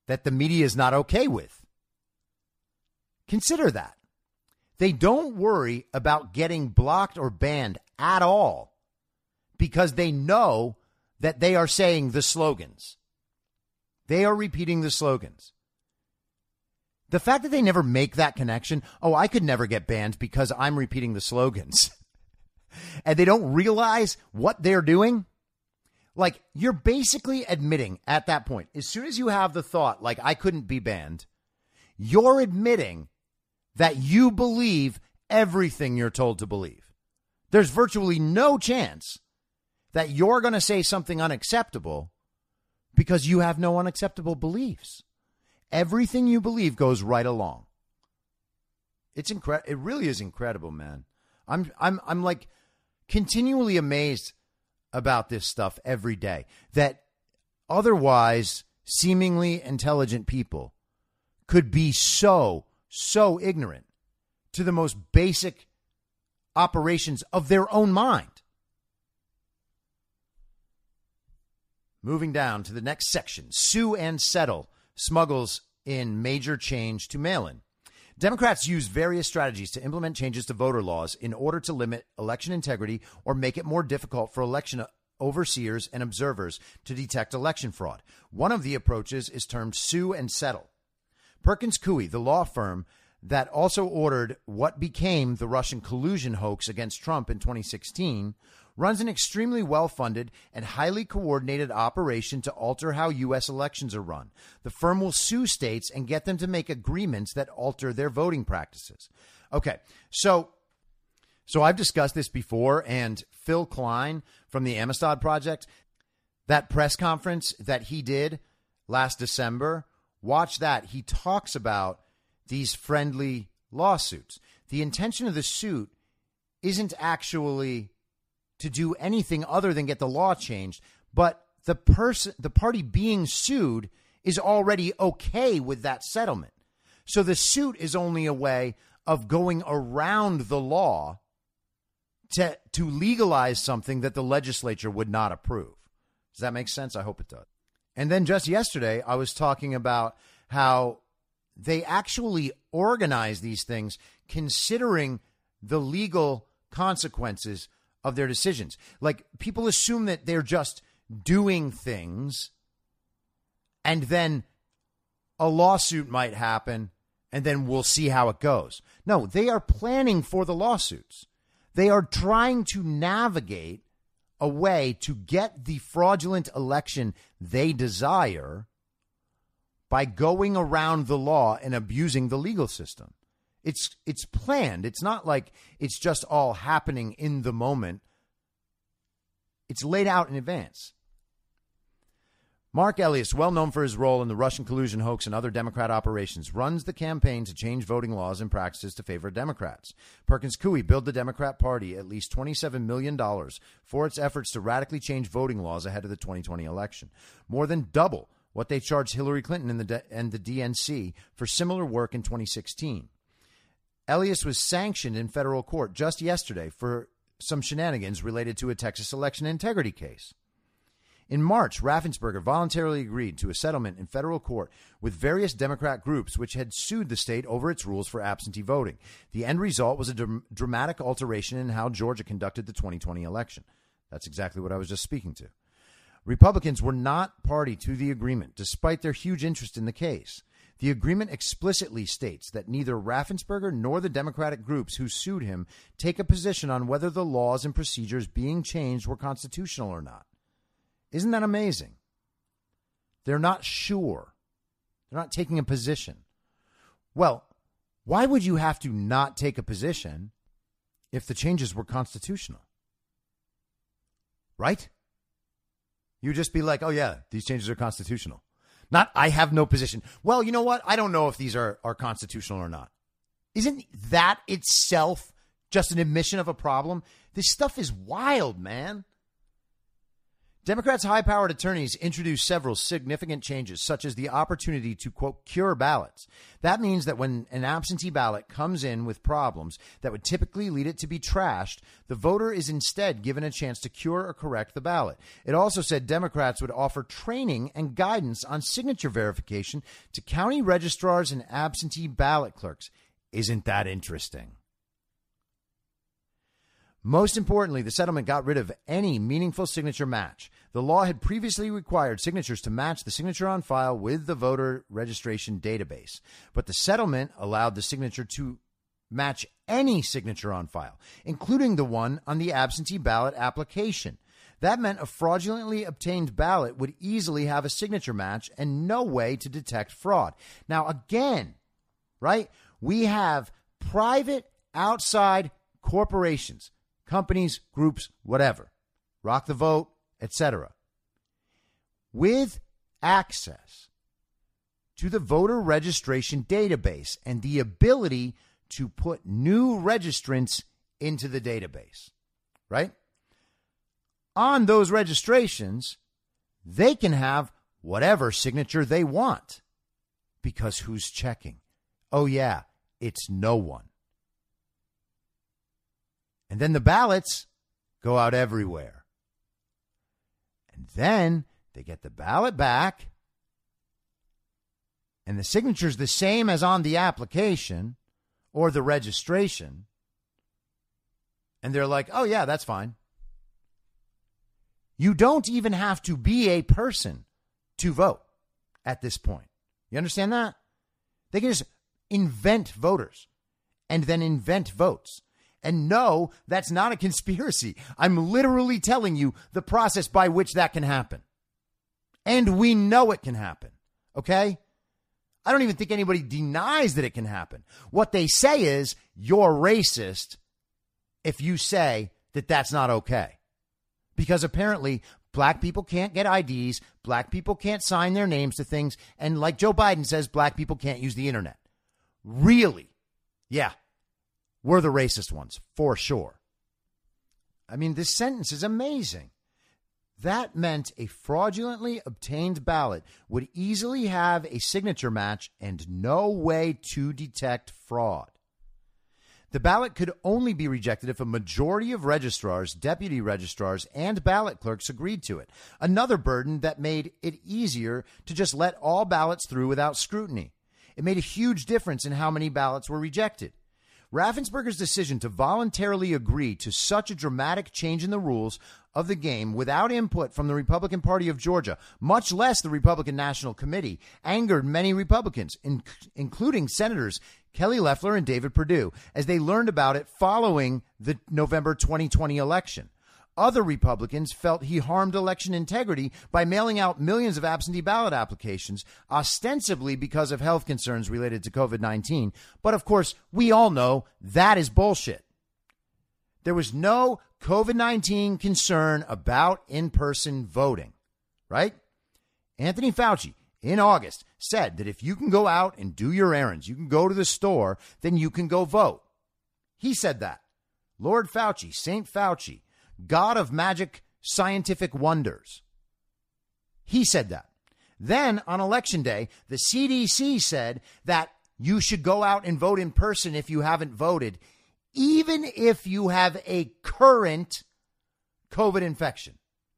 that the media is not okay with. Consider that. They don't worry about getting blocked or banned at all because they know that they are saying the slogans. They are repeating the slogans. The fact that they never make that connection, oh, I could never get banned because I'm repeating the slogans, and they don't realize what they're doing. Like, you're basically admitting at that point, as soon as you have the thought, like, I couldn't be banned, you're admitting that you believe everything you're told to believe. There's virtually no chance that you're going to say something unacceptable because you have no unacceptable beliefs. Everything you believe goes right along. It's incredible. It really is incredible, man. I'm I'm I'm like continually amazed about this stuff every day, that otherwise seemingly intelligent people could be so, so ignorant to the most basic operations of their own mind. Moving down to the next section, sue and settle smuggles in major change to mail-in. Democrats use various strategies to implement changes to voter laws in order to limit election integrity or make it more difficult for election overseers and observers to detect election fraud. One of the approaches is termed sue and settle. Perkins Coie, the law firm that also ordered what became the Russian collusion hoax against Trump in twenty sixteen, runs an extremely well-funded and highly coordinated operation to alter how U S elections are run. The firm will sue states and get them to make agreements that alter their voting practices. Okay, so so I've discussed this before, and Phil Klein from the Amistad Project, that press conference that he did last December, watch that. He talks about these friendly lawsuits. The intention of the suit isn't actually to do anything other than get the law changed, but the person, the party being sued is already okay with that settlement. So the suit is only a way of going around the law to, to legalize something that the legislature would not approve. Does that make sense? I hope it does. And then just yesterday, I was talking about how they actually organize these things considering the legal consequences of their decisions. Like, people assume that they're just doing things and then a lawsuit might happen and then we'll see how it goes. No, they are planning for the lawsuits. They are trying to navigate a way to get the fraudulent election they desire by going around the law and abusing the legal system. It's it's planned. It's not like it's just all happening in the moment. It's laid out in advance. Mark Elias, well known for his role in the Russian collusion hoax and other Democrat operations, runs the campaign to change voting laws and practices to favor Democrats. Perkins Coie billed the Democrat Party at least twenty-seven million dollars for its efforts to radically change voting laws ahead of the twenty twenty election, more than double what they charged Hillary Clinton and the, D- and the D N C for similar work in twenty sixteen. Elias was sanctioned in federal court just yesterday for some shenanigans related to a Texas election integrity case. In March, Raffensperger voluntarily agreed to a settlement in federal court with various Democrat groups which had sued the state over its rules for absentee voting. The end result was a dr- dramatic alteration in how Georgia conducted the twenty twenty election. That's exactly what I was just speaking to. Republicans were not party to the agreement, despite their huge interest in the case. The agreement explicitly states that neither Raffensperger nor the Democratic groups who sued him take a position on whether the laws and procedures being changed were constitutional or not. Isn't that amazing? They're not sure. They're not taking a position. Well, why would you have to not take a position if the changes were constitutional? Right? You would just be like, oh, yeah, these changes are constitutional. Not, I have no position. Well, you know what? I don't know if these are, are constitutional or not. Isn't that itself just an admission of a problem? This stuff is wild, man. Democrats' high-powered attorneys introduced several significant changes, such as the opportunity to, quote, cure ballots. That means that when an absentee ballot comes in with problems that would typically lead it to be trashed, the voter is instead given a chance to cure or correct the ballot. It also said Democrats would offer training and guidance on signature verification to county registrars and absentee ballot clerks. Isn't that interesting? Most importantly, the settlement got rid of any meaningful signature match. The law had previously required signatures to match the signature on file with the voter registration database, but the settlement allowed the signature to match any signature on file, including the one on the absentee ballot application. That meant a fraudulently obtained ballot would easily have a signature match and no way to detect fraud. Now, again, right, we have private outside corporations, companies, groups, whatever, Rock the Vote, et cetera, with access to the voter registration database and the ability to put new registrants into the database, right? On those registrations, they can have whatever signature they want, because who's checking? Oh, yeah, it's no one. And then the ballots go out everywhere. And then they get the ballot back, and the signature's the same as on the application or the registration. And they're like, oh, yeah, that's fine. You don't even have to be a person to vote at this point. You understand that? They can just invent voters and then invent votes. And no, that's not a conspiracy. I'm literally telling you the process by which that can happen. And we know it can happen. Okay? I don't even think anybody denies that it can happen. What they say is you're racist if you say that that's not okay. Because apparently black people can't get I Ds, black people can't sign their names to things, and like Joe Biden says, black people can't use the internet. Really? Yeah. We're the racist ones, for sure. I mean, this sentence is amazing. That meant a fraudulently obtained ballot would easily have a signature match and no way to detect fraud. The ballot could only be rejected if a majority of registrars, deputy registrars, and ballot clerks agreed to it. Another burden that made it easier to just let all ballots through without scrutiny. It made a huge difference in how many ballots were rejected. Raffensperger's decision to voluntarily agree to such a dramatic change in the rules of the game without input from the Republican Party of Georgia, much less the Republican National Committee, angered many Republicans, in, including Senators Kelly Loeffler and David Perdue, as they learned about it following the November twenty twenty election. Other Republicans felt he harmed election integrity by mailing out millions of absentee ballot applications, ostensibly because of health concerns related to COVID nineteen. But of course, we all know that is bullshit. There was no COVID nineteen concern about in-person voting, right? Anthony Fauci, in August, said that if you can go out and do your errands, you can go to the store, then you can go vote. He said that. Lord Fauci, Saint Fauci, God of magic scientific wonders. He said that. Then on election day, the C D C said that you should go out and vote in person if you haven't voted, even if you have a current COVID infection.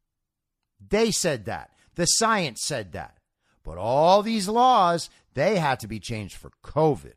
They said that. The science said that. But all these laws, they had to be changed for COVID.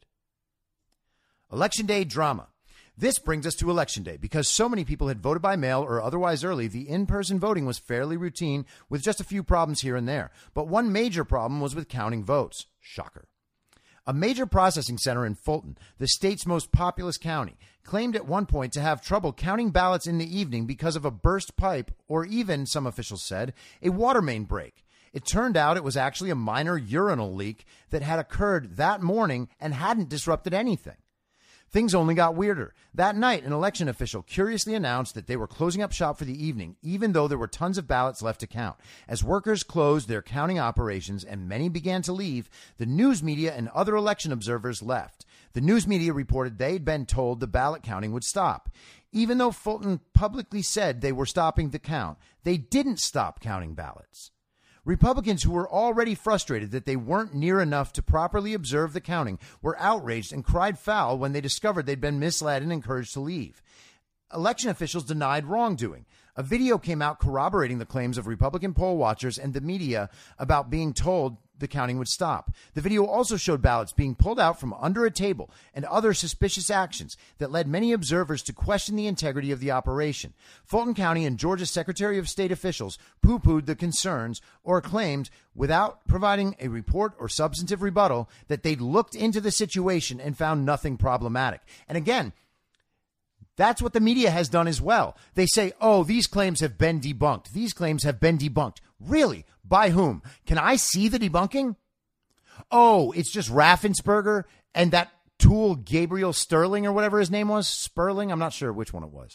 Election day drama. This brings us to Election Day. Because so many people had voted by mail or otherwise early, the in-person voting was fairly routine with just a few problems here and there. But one major problem was with counting votes. Shocker. A major processing center in Fulton, the state's most populous county, claimed at one point to have trouble counting ballots in the evening because of a burst pipe or even, some officials said, a water main break. It turned out it was actually a minor urinal leak that had occurred that morning and hadn't disrupted anything. Things only got weirder. That night, an election official curiously announced that they were closing up shop for the evening, even though there were tons of ballots left to count. As workers closed their counting operations and many began to leave, the news media and other election observers left. The news media reported they'd been told the ballot counting would stop. Even though Fulton publicly said they were stopping the count, they didn't stop counting ballots. Republicans who were already frustrated that they weren't near enough to properly observe the counting were outraged and cried foul when they discovered they'd been misled and encouraged to leave. Election officials denied wrongdoing. A video came out corroborating the claims of Republican poll watchers and the media about being told the counting would stop. The video also showed ballots being pulled out from under a table and other suspicious actions that led many observers to question the integrity of the operation. Fulton County and Georgia Secretary of State officials poo-pooed the concerns or claimed, without providing a report or substantive rebuttal, that they'd looked into the situation and found nothing problematic. And again, that's what the media has done as well. They say, oh, these claims have been debunked. These claims have been debunked. Really? By whom? Can I see the debunking? Oh, it's just Raffensperger and that tool Gabriel Sterling or whatever his name was. Sperling? I'm not sure which one it was.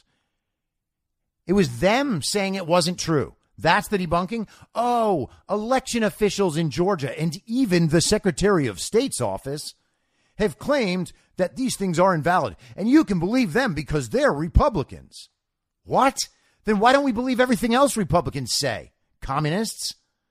It was them saying it wasn't true. That's the debunking? Oh, election officials in Georgia and even the Secretary of State's office have claimed that these things are invalid, and you can believe them because they're Republicans. What? Then why don't we believe everything else Republicans say? Communists?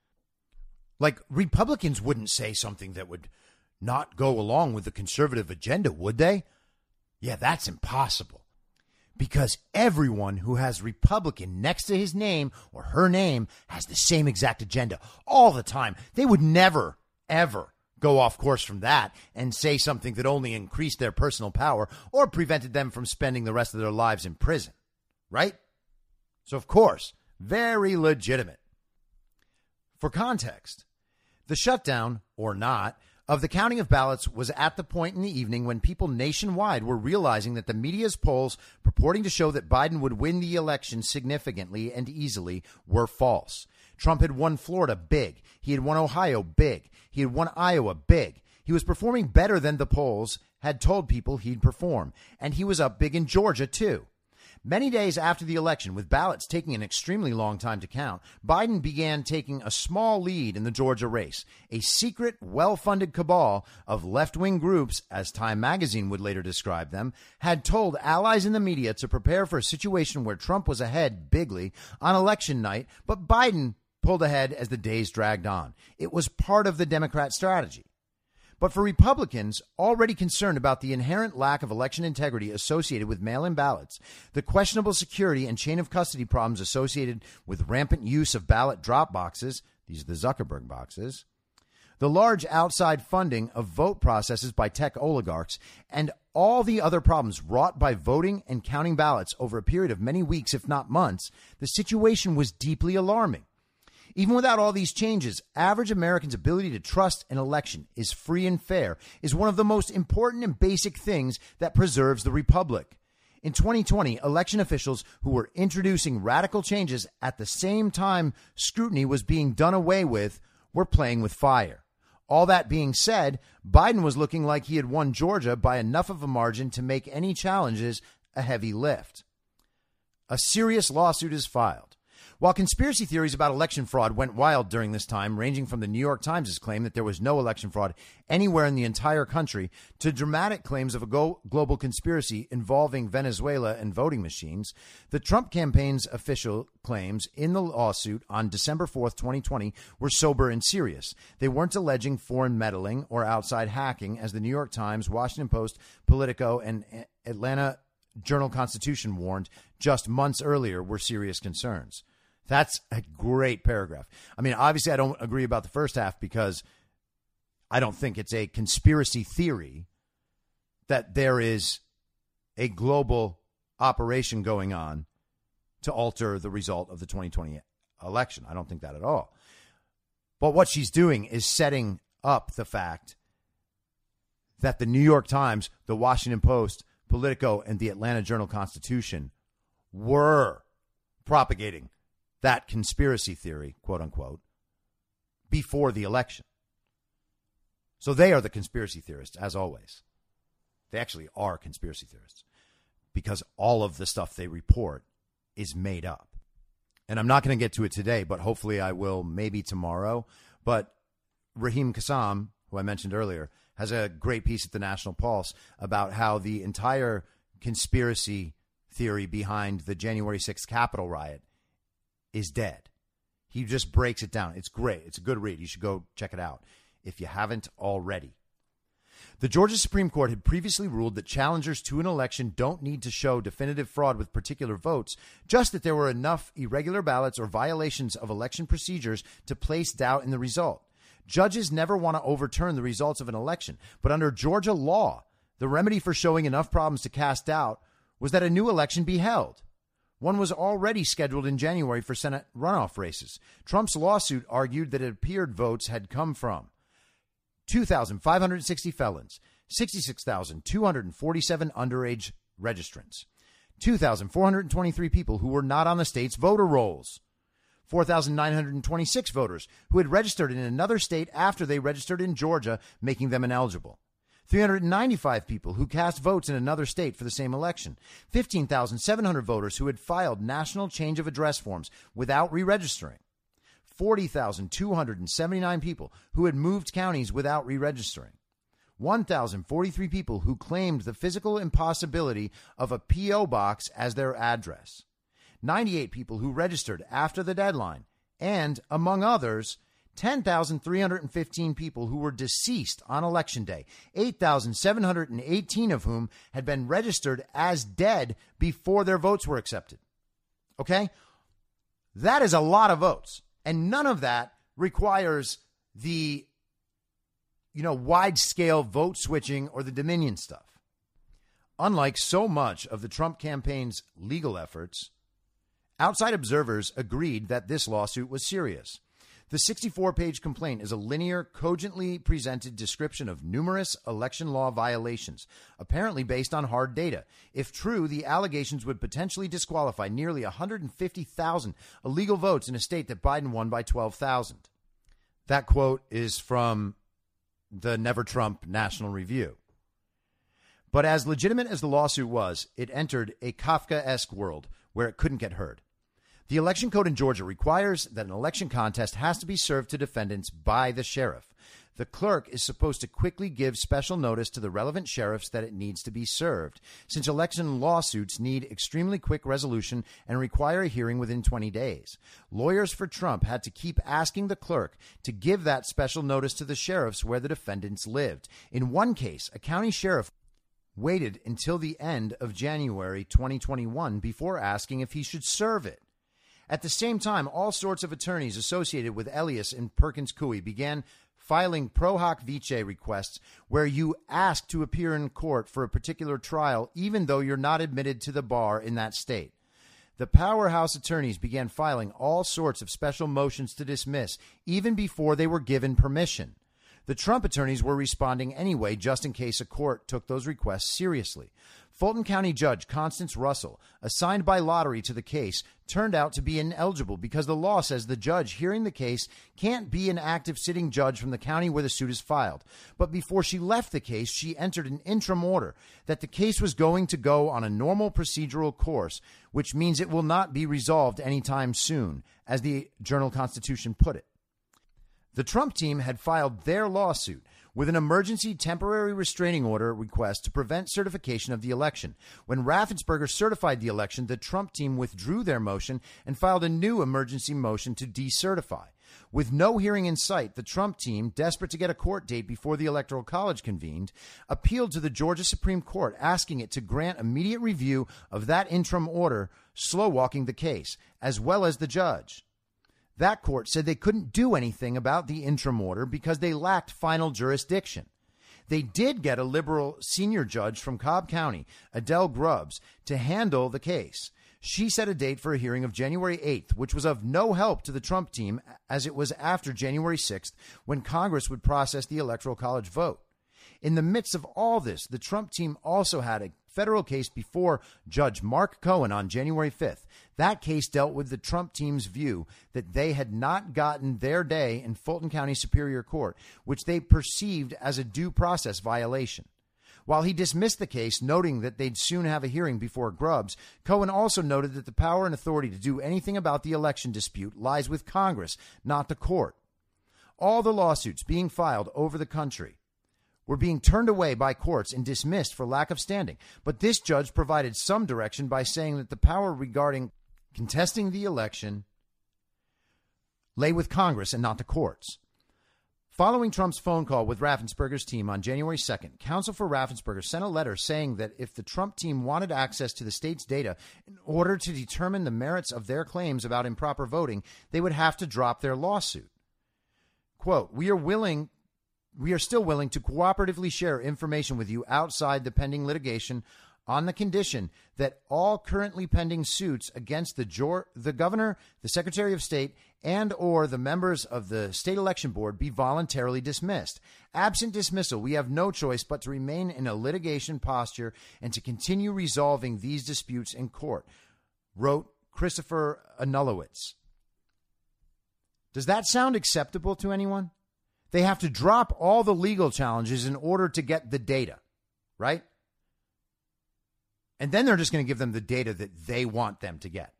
Like, Republicans wouldn't say something that would not go along with the conservative agenda, would they? Yeah, that's impossible. Because everyone who has Republican next to his name or her name has the same exact agenda all the time. They would never, ever go off course from that and say something that only increased their personal power or prevented them from spending the rest of their lives in prison, right? So, of course, very legitimate. For context, the shutdown, or not, of the counting of ballots was at the point in the evening when people nationwide were realizing that the media's polls purporting to show that Biden would win the election significantly and easily were false. Trump had won Florida big. He had won Ohio big. He had won Iowa big. He was performing better than the polls had told people he'd perform. And he was up big in Georgia, too. Many days after the election, with ballots taking an extremely long time to count, Biden began taking a small lead in the Georgia race. A secret, well-funded cabal of left-wing groups, as Time magazine would later describe them, had told allies in the media to prepare for a situation where Trump was ahead bigly on election night, but Biden pulled ahead as the days dragged on. It was part of the Democrat strategy. But for Republicans already concerned about the inherent lack of election integrity associated with mail-in ballots, the questionable security and chain of custody problems associated with rampant use of ballot drop boxes, these are the Zuckerberg boxes, the large outside funding of vote processes by tech oligarchs, and all the other problems wrought by voting and counting ballots over a period of many weeks, if not months, the situation was deeply alarming. Even without all these changes, average Americans' ability to trust an election is free and fair is one of the most important and basic things that preserves the republic. In twenty twenty, election officials who were introducing radical changes at the same time scrutiny was being done away with were playing with fire. All that being said, Biden was looking like he had won Georgia by enough of a margin to make any challenges a heavy lift. A serious lawsuit is filed. While conspiracy theories about election fraud went wild during this time, ranging from the New York Times' claim that there was no election fraud anywhere in the entire country to dramatic claims of a go- global conspiracy involving Venezuela and voting machines, the Trump campaign's official claims in the lawsuit on December fourth, twenty twenty, were sober and serious. They weren't alleging foreign meddling or outside hacking, as the New York Times, Washington Post, Politico, and Atlanta Journal-Constitution warned just months earlier were serious concerns. That's a great paragraph. I mean, obviously, I don't agree about the first half because I don't think it's a conspiracy theory that there is a global operation going on to alter the result of the twenty twenty election. I don't think that at all. But what she's doing is setting up the fact that the New York Times, the Washington Post, Politico, and the Atlanta Journal-Constitution were propagating that conspiracy theory, quote unquote, before the election. So they are the conspiracy theorists, as always. They actually are conspiracy theorists because all of the stuff they report is made up. And I'm not going to get to it today, but hopefully I will maybe tomorrow. But Raheem Kassam, who I mentioned earlier, has a great piece at the National Pulse about how the entire conspiracy theory behind the January sixth Capitol riot is dead. He just breaks it down. It's great. It's a good read. You should go check it out if you haven't already. The Georgia Supreme Court had previously ruled that challengers to an election don't need to show definitive fraud with particular votes, just that there were enough irregular ballots or violations of election procedures to place doubt in the result. Judges never want to overturn the results of an election, but under Georgia law, the remedy for showing enough problems to cast doubt was that a new election be held. One was already scheduled in January for Senate runoff races. Trump's lawsuit argued that it appeared votes had come from two thousand five hundred sixty felons, sixty-six thousand two hundred forty-seven underage registrants, two thousand four hundred twenty-three people who were not on the state's voter rolls, four thousand nine hundred twenty-six voters who had registered in another state after they registered in Georgia, making them ineligible, three hundred ninety-five people who cast votes in another state for the same election, fifteen thousand seven hundred voters who had filed national change of address forms without re-registering, forty thousand two hundred seventy-nine people who had moved counties without re-registering, one thousand forty-three people who claimed the physical impossibility of a P O box as their address, ninety-eight people who registered after the deadline, and, among others, ten thousand three hundred fifteen people who were deceased on Election Day, eight thousand seven hundred eighteen of whom had been registered as dead before their votes were accepted. Okay? That is a lot of votes. And none of that requires the, you know, wide-scale vote switching or the Dominion stuff. Unlike so much of the Trump campaign's legal efforts, outside observers agreed that this lawsuit was serious. The sixty-four page complaint is a linear, cogently presented description of numerous election law violations, apparently based on hard data. If true, the allegations would potentially disqualify nearly one hundred fifty thousand illegal votes in a state that Biden won by twelve thousand. That quote is from the Never Trump National Review. But as legitimate as the lawsuit was, it entered a Kafkaesque world where it couldn't get heard. The election code in Georgia requires that an election contest has to be served to defendants by the sheriff. The clerk is supposed to quickly give special notice to the relevant sheriffs that it needs to be served, since election lawsuits need extremely quick resolution and require a hearing within twenty days. Lawyers for Trump had to keep asking the clerk to give that special notice to the sheriffs where the defendants lived. In one case, a county sheriff waited until the end of January twenty twenty-one before asking if he should serve it. At the same time, all sorts of attorneys associated with Elias and Perkins Coie began filing pro hoc vice requests where you ask to appear in court for a particular trial even though you're not admitted to the bar in that state. The powerhouse attorneys began filing all sorts of special motions to dismiss even before they were given permission. The Trump attorneys were responding anyway, just in case a court took those requests seriously. Fulton County Judge Constance Russell, assigned by lottery to the case, turned out to be ineligible because the law says the judge hearing the case can't be an active sitting judge from the county where the suit is filed. But before she left the case, she entered an interim order that the case was going to go on a normal procedural course, which means it will not be resolved anytime soon, as the Journal-Constitution put it. The Trump team had filed their lawsuit with an emergency temporary restraining order request to prevent certification of the election. When Raffensperger certified the election, the Trump team withdrew their motion and filed a new emergency motion to decertify. With no hearing in sight, the Trump team, desperate to get a court date before the Electoral College convened, appealed to the Georgia Supreme Court, asking it to grant immediate review of that interim order, slow-walking the case, as well as the judge. That court said they couldn't do anything about the interim order because they lacked final jurisdiction. They did get a liberal senior judge from Cobb County, Adele Grubbs, to handle the case. She set a date for a hearing of January eighth, which was of no help to the Trump team, as it was after January sixth, when Congress would process the Electoral College vote. In the midst of all this, the Trump team also had a federal case before Judge Mark Cohen on January fifth. That case dealt with the Trump team's view that they had not gotten their day in Fulton County Superior Court, which they perceived as a due process violation. While he dismissed the case, noting that they'd soon have a hearing before Grubbs, Cohen also noted that the power and authority to do anything about the election dispute lies with Congress, not the court. All the lawsuits being filed over the country were being turned away by courts and dismissed for lack of standing. But this judge provided some direction by saying that the power regarding contesting the election lay with Congress and not the courts. Following Trump's phone call with Raffensperger's team on January second, counsel for Raffensperger sent a letter saying that if the Trump team wanted access to the state's data in order to determine the merits of their claims about improper voting, they would have to drop their lawsuit. Quote, we are willing, we are still willing to cooperatively share information with you outside the pending litigation on the condition that all currently pending suits against the, George, the governor, the secretary of state, and or the members of the state election board be voluntarily dismissed. Absent dismissal, we have no choice but to remain in a litigation posture and to continue resolving these disputes in court, wrote Christopher Anulowitz. Does that sound acceptable to anyone? They have to drop all the legal challenges in order to get the data, right? And then they're just going to give them the data that they want them to get.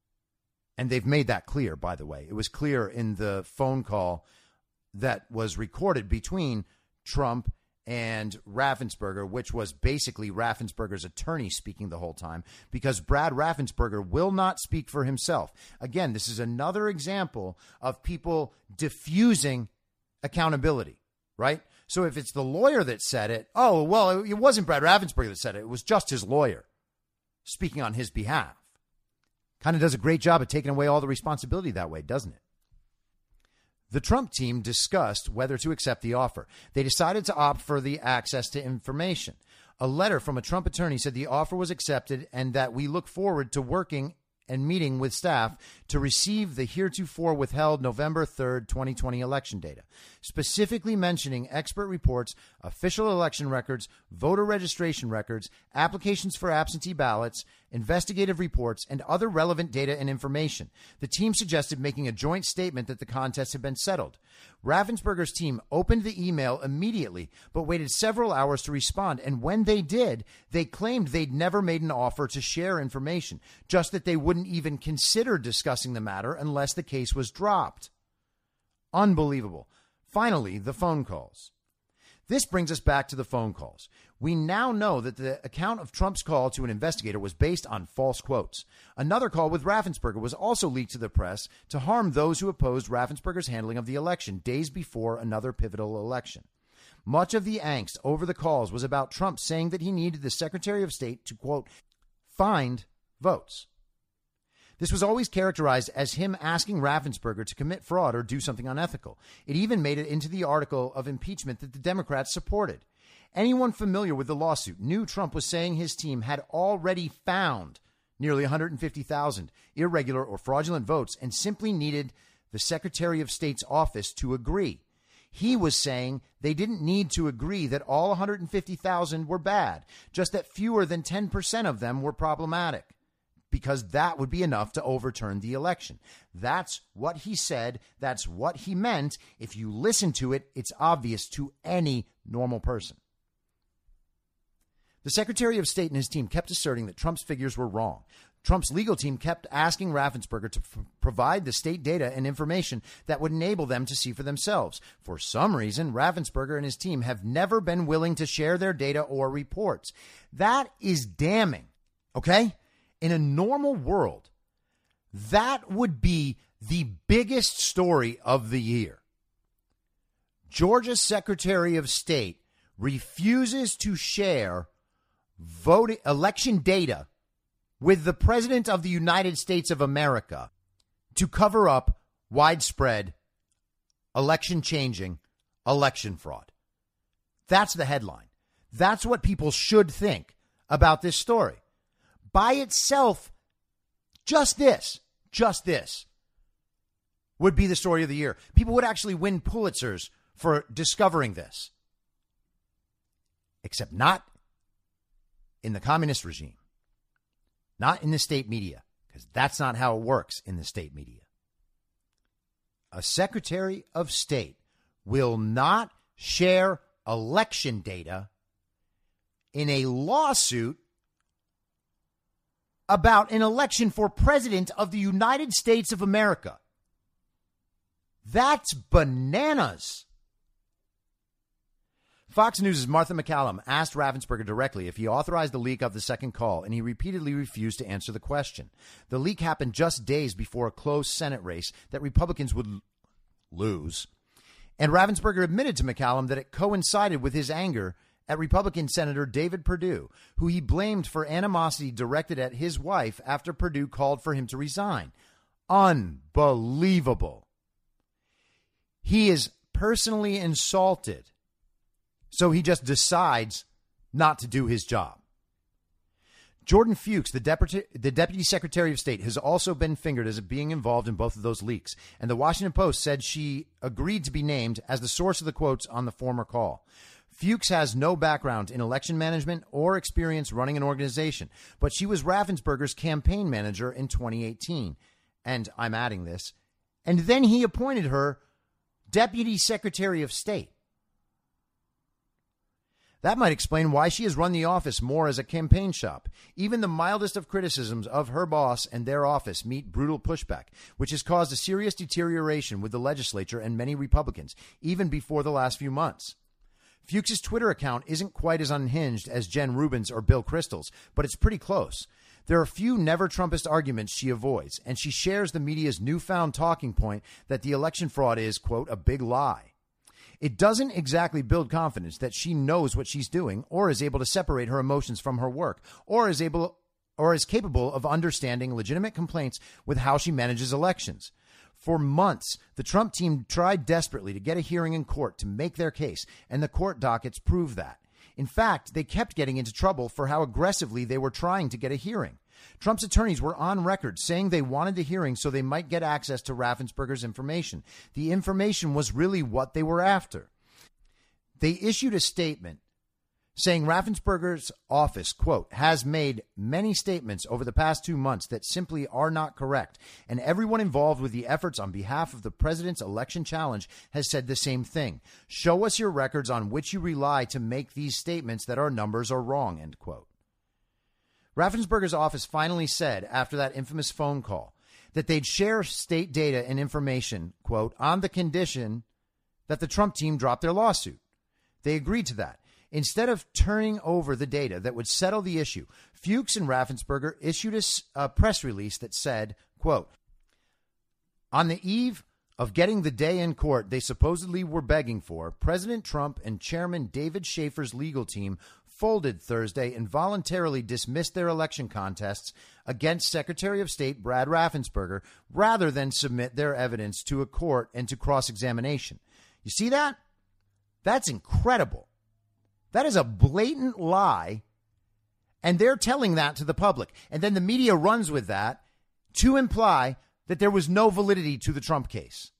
And they've made that clear, by the way. It was clear in the phone call that was recorded between Trump and Raffensperger, which was basically Raffensperger's attorney speaking the whole time, because Brad Raffensperger will not speak for himself. Again, this is another example of people diffusing accountability, right? So if it's the lawyer that said it, oh, well, it wasn't Brad Raffensperger that said it. It was just his lawyer speaking on his behalf. Kind of does a great job of taking away all the responsibility that way, doesn't it? The Trump team discussed whether to accept the offer. They decided to opt for the access to information. A letter from a Trump attorney said the offer was accepted and that we look forward to working and meeting with staff to receive the heretofore withheld November third, twenty twenty election data, specifically mentioning expert reports, official election records, voter registration records, applications for absentee ballots, investigative reports, and other relevant data and information. The team suggested making a joint statement that the contest had been settled. Raffensperger's team opened the email immediately, but waited several hours to respond. And when they did, they claimed they'd never made an offer to share information, just that they wouldn't even consider discussing the matter unless the case was dropped. Unbelievable. Finally, the phone calls. This brings us back to the phone calls. We now know that the account of Trump's call to an investigator was based on false quotes. Another call with Raffensperger was also leaked to the press to harm those who opposed Raffensperger's handling of the election days before another pivotal election. Much of the angst over the calls was about Trump saying that he needed the Secretary of State to, quote, find votes. This was always characterized as him asking Raffensperger to commit fraud or do something unethical. It even made it into the article of impeachment that the Democrats supported. Anyone familiar with the lawsuit knew Trump was saying his team had already found nearly one hundred fifty thousand irregular or fraudulent votes and simply needed the Secretary of State's office to agree. He was saying they didn't need to agree that all one hundred fifty thousand were bad, just that fewer than ten percent of them were problematic, because that would be enough to overturn the election. That's what he said. That's what he meant. If you listen to it, it's obvious to any normal person. The Secretary of State and his team kept asserting that Trump's figures were wrong. Trump's legal team kept asking Raffensperger to f- provide the state data and information that would enable them to see for themselves. For some reason, Raffensperger and his team have never been willing to share their data or reports. That is damning, okay? In a normal world, that would be the biggest story of the year. Georgia's Secretary of State refuses to share voting election data with the President of the United States of America to cover up widespread election-changing election fraud. That's the headline. That's what people should think about this story. By itself, just this, just this would be the story of the year. People would actually win Pulitzers for discovering this. Except not in the communist regime. Not in the state media, because that's not how it works in the state media. A Secretary of State will not share election data in a lawsuit about an election for President of the United States of America. That's bananas. Fox News' Martha MacCallum asked Raffensperger directly if he authorized the leak of the second call, and he repeatedly refused to answer the question. The leak happened just days before a close Senate race that Republicans would l- lose. And Raffensperger admitted to MacCallum that it coincided with his anger at Republican Senator David Perdue, who he blamed for animosity directed at his wife after Perdue called for him to resign. Unbelievable. He is personally insulted, so he just decides not to do his job. Jordan Fuchs, the deputy, the Deputy Secretary of State, has also been fingered as being involved in both of those leaks, and the Washington Post said she agreed to be named as the source of the quotes on the former call. Fuchs has no background in election management or experience running an organization, but she was Raffensperger's campaign manager in twenty eighteen. And I'm adding this. And then he appointed her Deputy Secretary of State. That might explain why she has run the office more as a campaign shop. Even the mildest of criticisms of her boss and their office meet brutal pushback, which has caused a serious deterioration with the legislature and many Republicans, even before the last few months. Fuchs' Twitter account isn't quite as unhinged as Jen Rubin's or Bill Kristol's, but it's pretty close. There are few never-Trumpist arguments she avoids, and she shares the media's newfound talking point that the election fraud is, quote, a big lie. It doesn't exactly build confidence that she knows what she's doing or is able to separate her emotions from her work or is able or is capable of understanding legitimate complaints with how she manages elections. For months, the Trump team tried desperately to get a hearing in court to make their case, and the court dockets prove that. In fact, they kept getting into trouble for how aggressively they were trying to get a hearing. Trump's attorneys were on record saying they wanted the hearing so they might get access to Raffensperger's information. The information was really what they were after. They issued a statement saying Raffensperger's office, quote, has made many statements over the past two months that simply are not correct, and everyone involved with the efforts on behalf of the president's election challenge has said the same thing. Show us your records on which you rely to make these statements that our numbers are wrong, end quote. Raffensperger's office finally said after that infamous phone call that they'd share state data and information, quote, on the condition that the Trump team drop their lawsuit. They agreed to that. Instead of turning over the data that would settle the issue, Fuchs and Raffensperger issued a, a press release that said, quote, on the eve of getting the day in court they supposedly were begging for, President Trump and Chairman David Schaefer's legal team folded Thursday and voluntarily dismissed their election contests against Secretary of State Brad Raffensperger rather than submit their evidence to a court and to cross-examination. You see that? That's incredible. That is a blatant lie, and they're telling that to the public. And then the media runs with that to imply that there was no validity to the Trump case.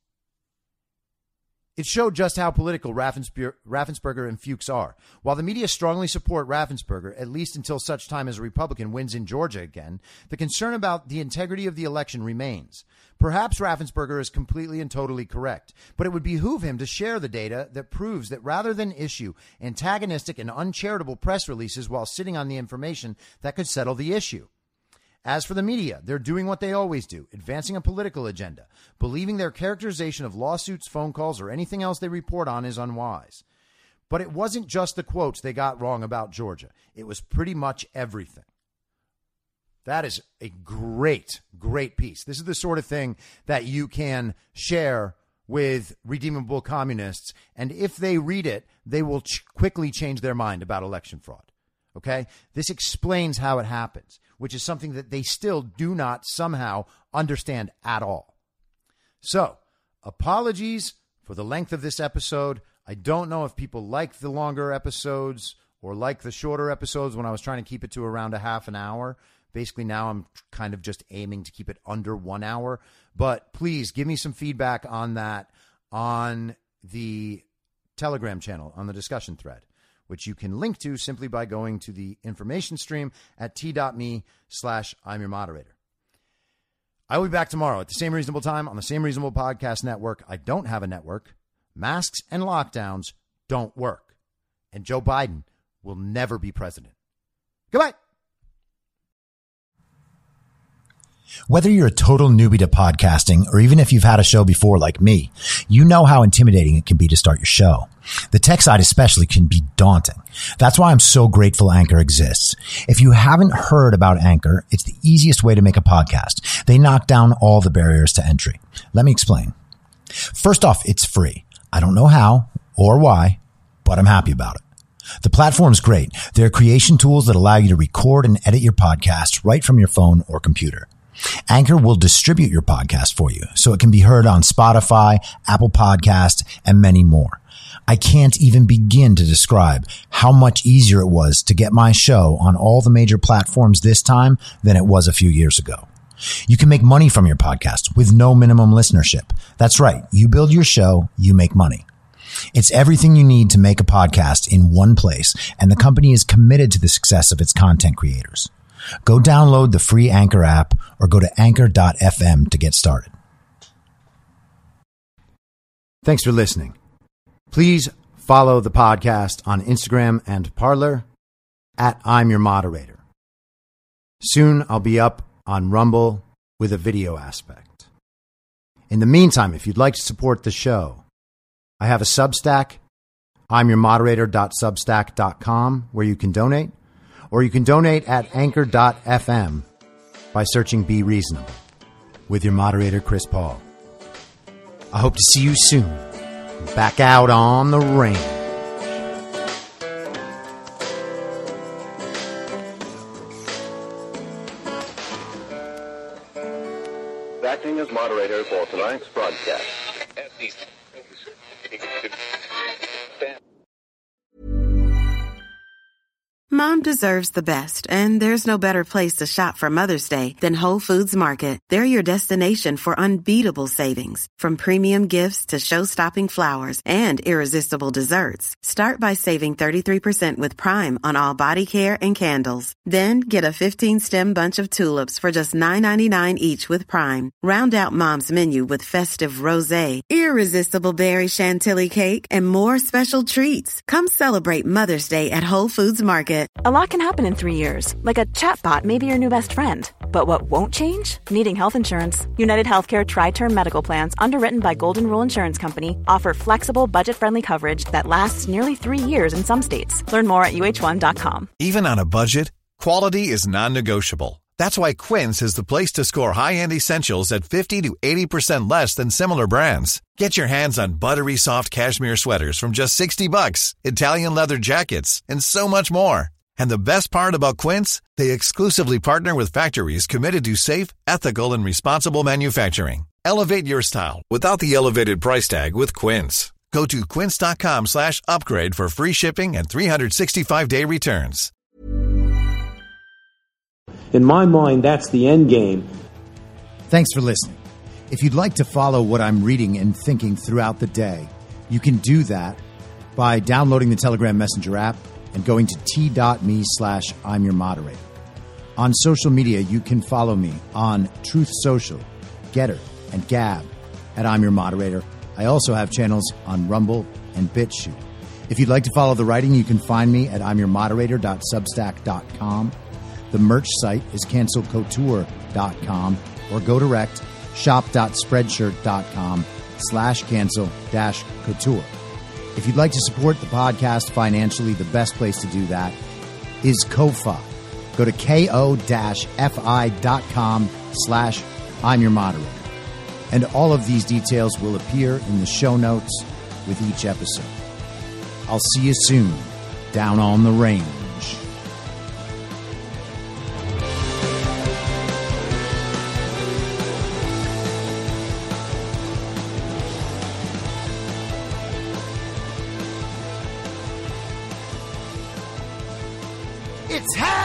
It showed just how political Raffensper- Raffensperger and Fuchs are. While the media strongly support Raffensperger, at least until such time as a Republican wins in Georgia again, the concern about the integrity of the election remains. Perhaps Raffensperger is completely and totally correct, but it would behoove him to share the data that proves that rather than issue antagonistic and uncharitable press releases while sitting on the information that could settle the issue. As for the media, they're doing what they always do, advancing a political agenda. Believing their characterization of lawsuits, phone calls, or anything else they report on is unwise. But it wasn't just the quotes they got wrong about Georgia. It was pretty much everything. That is a great, great piece. This is the sort of thing that you can share with redeemable communists, and if they read it, they will ch- quickly change their mind about election fraud. Okay? This explains how it happens, which is something that they still do not somehow understand at all. So, apologies for the length of this episode. I don't know if people like the longer episodes or like the shorter episodes when I was trying to keep it to around a half an hour. Basically, now I'm kind of just aiming to keep it under one hour. But please give me some feedback on that on the Telegram channel, on the discussion thread, which you can link to simply by going to the information stream at t.me slash I'm your moderator. I will be back tomorrow at the same reasonable time on the same reasonable podcast network. I don't have a network. Masks and lockdowns don't work. And Joe Biden will never be president. Goodbye. Whether you're a total newbie to podcasting or even if you've had a show before like me, you know how intimidating it can be to start your show. The tech side especially can be daunting. That's why I'm so grateful Anchor exists. If you haven't heard about Anchor, it's the easiest way to make a podcast. They knock down all the barriers to entry. Let me explain. First off, it's free. I don't know how or why, but I'm happy about it. The platform's great. There are creation tools that allow you to record and edit your podcast right from your phone or computer. Anchor will distribute your podcast for you so it can be heard on Spotify, Apple Podcasts, and many more. I can't even begin to describe how much easier it was to get my show on all the major platforms this time than it was a few years ago. You can make money from your podcast with no minimum listenership. That's right. You build your show, you make money. It's everything you need to make a podcast in one place, and the company is committed to the success of its content creators. Go download the free Anchor app or go to anchor dot f m to get started. Thanks for listening. Please follow the podcast on Instagram and Parler at I'm Your Moderator. Soon I'll be up on Rumble with a video aspect. In the meantime, if you'd like to support the show, I have a Substack, I'm your moderator dot substack dot com, where you can donate, or you can donate at anchor dot f m by searching Be Reasonable with your moderator, Chris Paul. I hope to see you soon, back out on the range. Acting as moderator for tonight's broadcast. Mom deserves the best, and there's no better place to shop for Mother's Day than Whole Foods Market. They're your destination for unbeatable savings, from premium gifts to show-stopping flowers and irresistible desserts. Start by saving thirty-three percent with Prime on all body care and candles. Then get a fifteen-stem bunch of tulips for just nine ninety-nine each with Prime. Round out Mom's menu with festive rosé, irresistible berry chantilly cake, and more special treats. Come celebrate Mother's Day at Whole Foods Market. A lot can happen in three years, like a chatbot may be your new best friend. But what won't change? Needing health insurance. United Healthcare Tri-Term Medical Plans, underwritten by Golden Rule Insurance Company, offer flexible, budget-friendly coverage that lasts nearly three years in some states. Learn more at U H one dot com. Even on a budget, quality is non-negotiable. That's why Quince is the place to score high-end essentials at fifty to eighty percent less than similar brands. Get your hands on buttery soft cashmere sweaters from just sixty bucks, Italian leather jackets, and so much more. And the best part about Quince, they exclusively partner with factories committed to safe, ethical, and responsible manufacturing. Elevate your style without the elevated price tag with Quince. Go to quince dot com slash upgrade for free shipping and three sixty-five day returns. In my mind, that's the end game. Thanks for listening. If you'd like to follow what I'm reading and thinking throughout the day, you can do that by downloading the Telegram Messenger app and going to t.me slash I'm your moderator. On social media, you can follow me on Truth Social, Getter, and Gab at I'm your moderator. I also have channels on Rumble and BitChute. If you'd like to follow the writing, you can find me at I'm your moderator dot substack dot com. The merch site is cancel couture dot com, or go direct shop dot spreadshirt dot com slash cancel dash couture. If you'd like to support the podcast financially, the best place to do that is Ko-Fi. Go to ko-fi.com slash I'm your moderator. And all of these details will appear in the show notes with each episode. I'll see you soon down on the range. It's happening!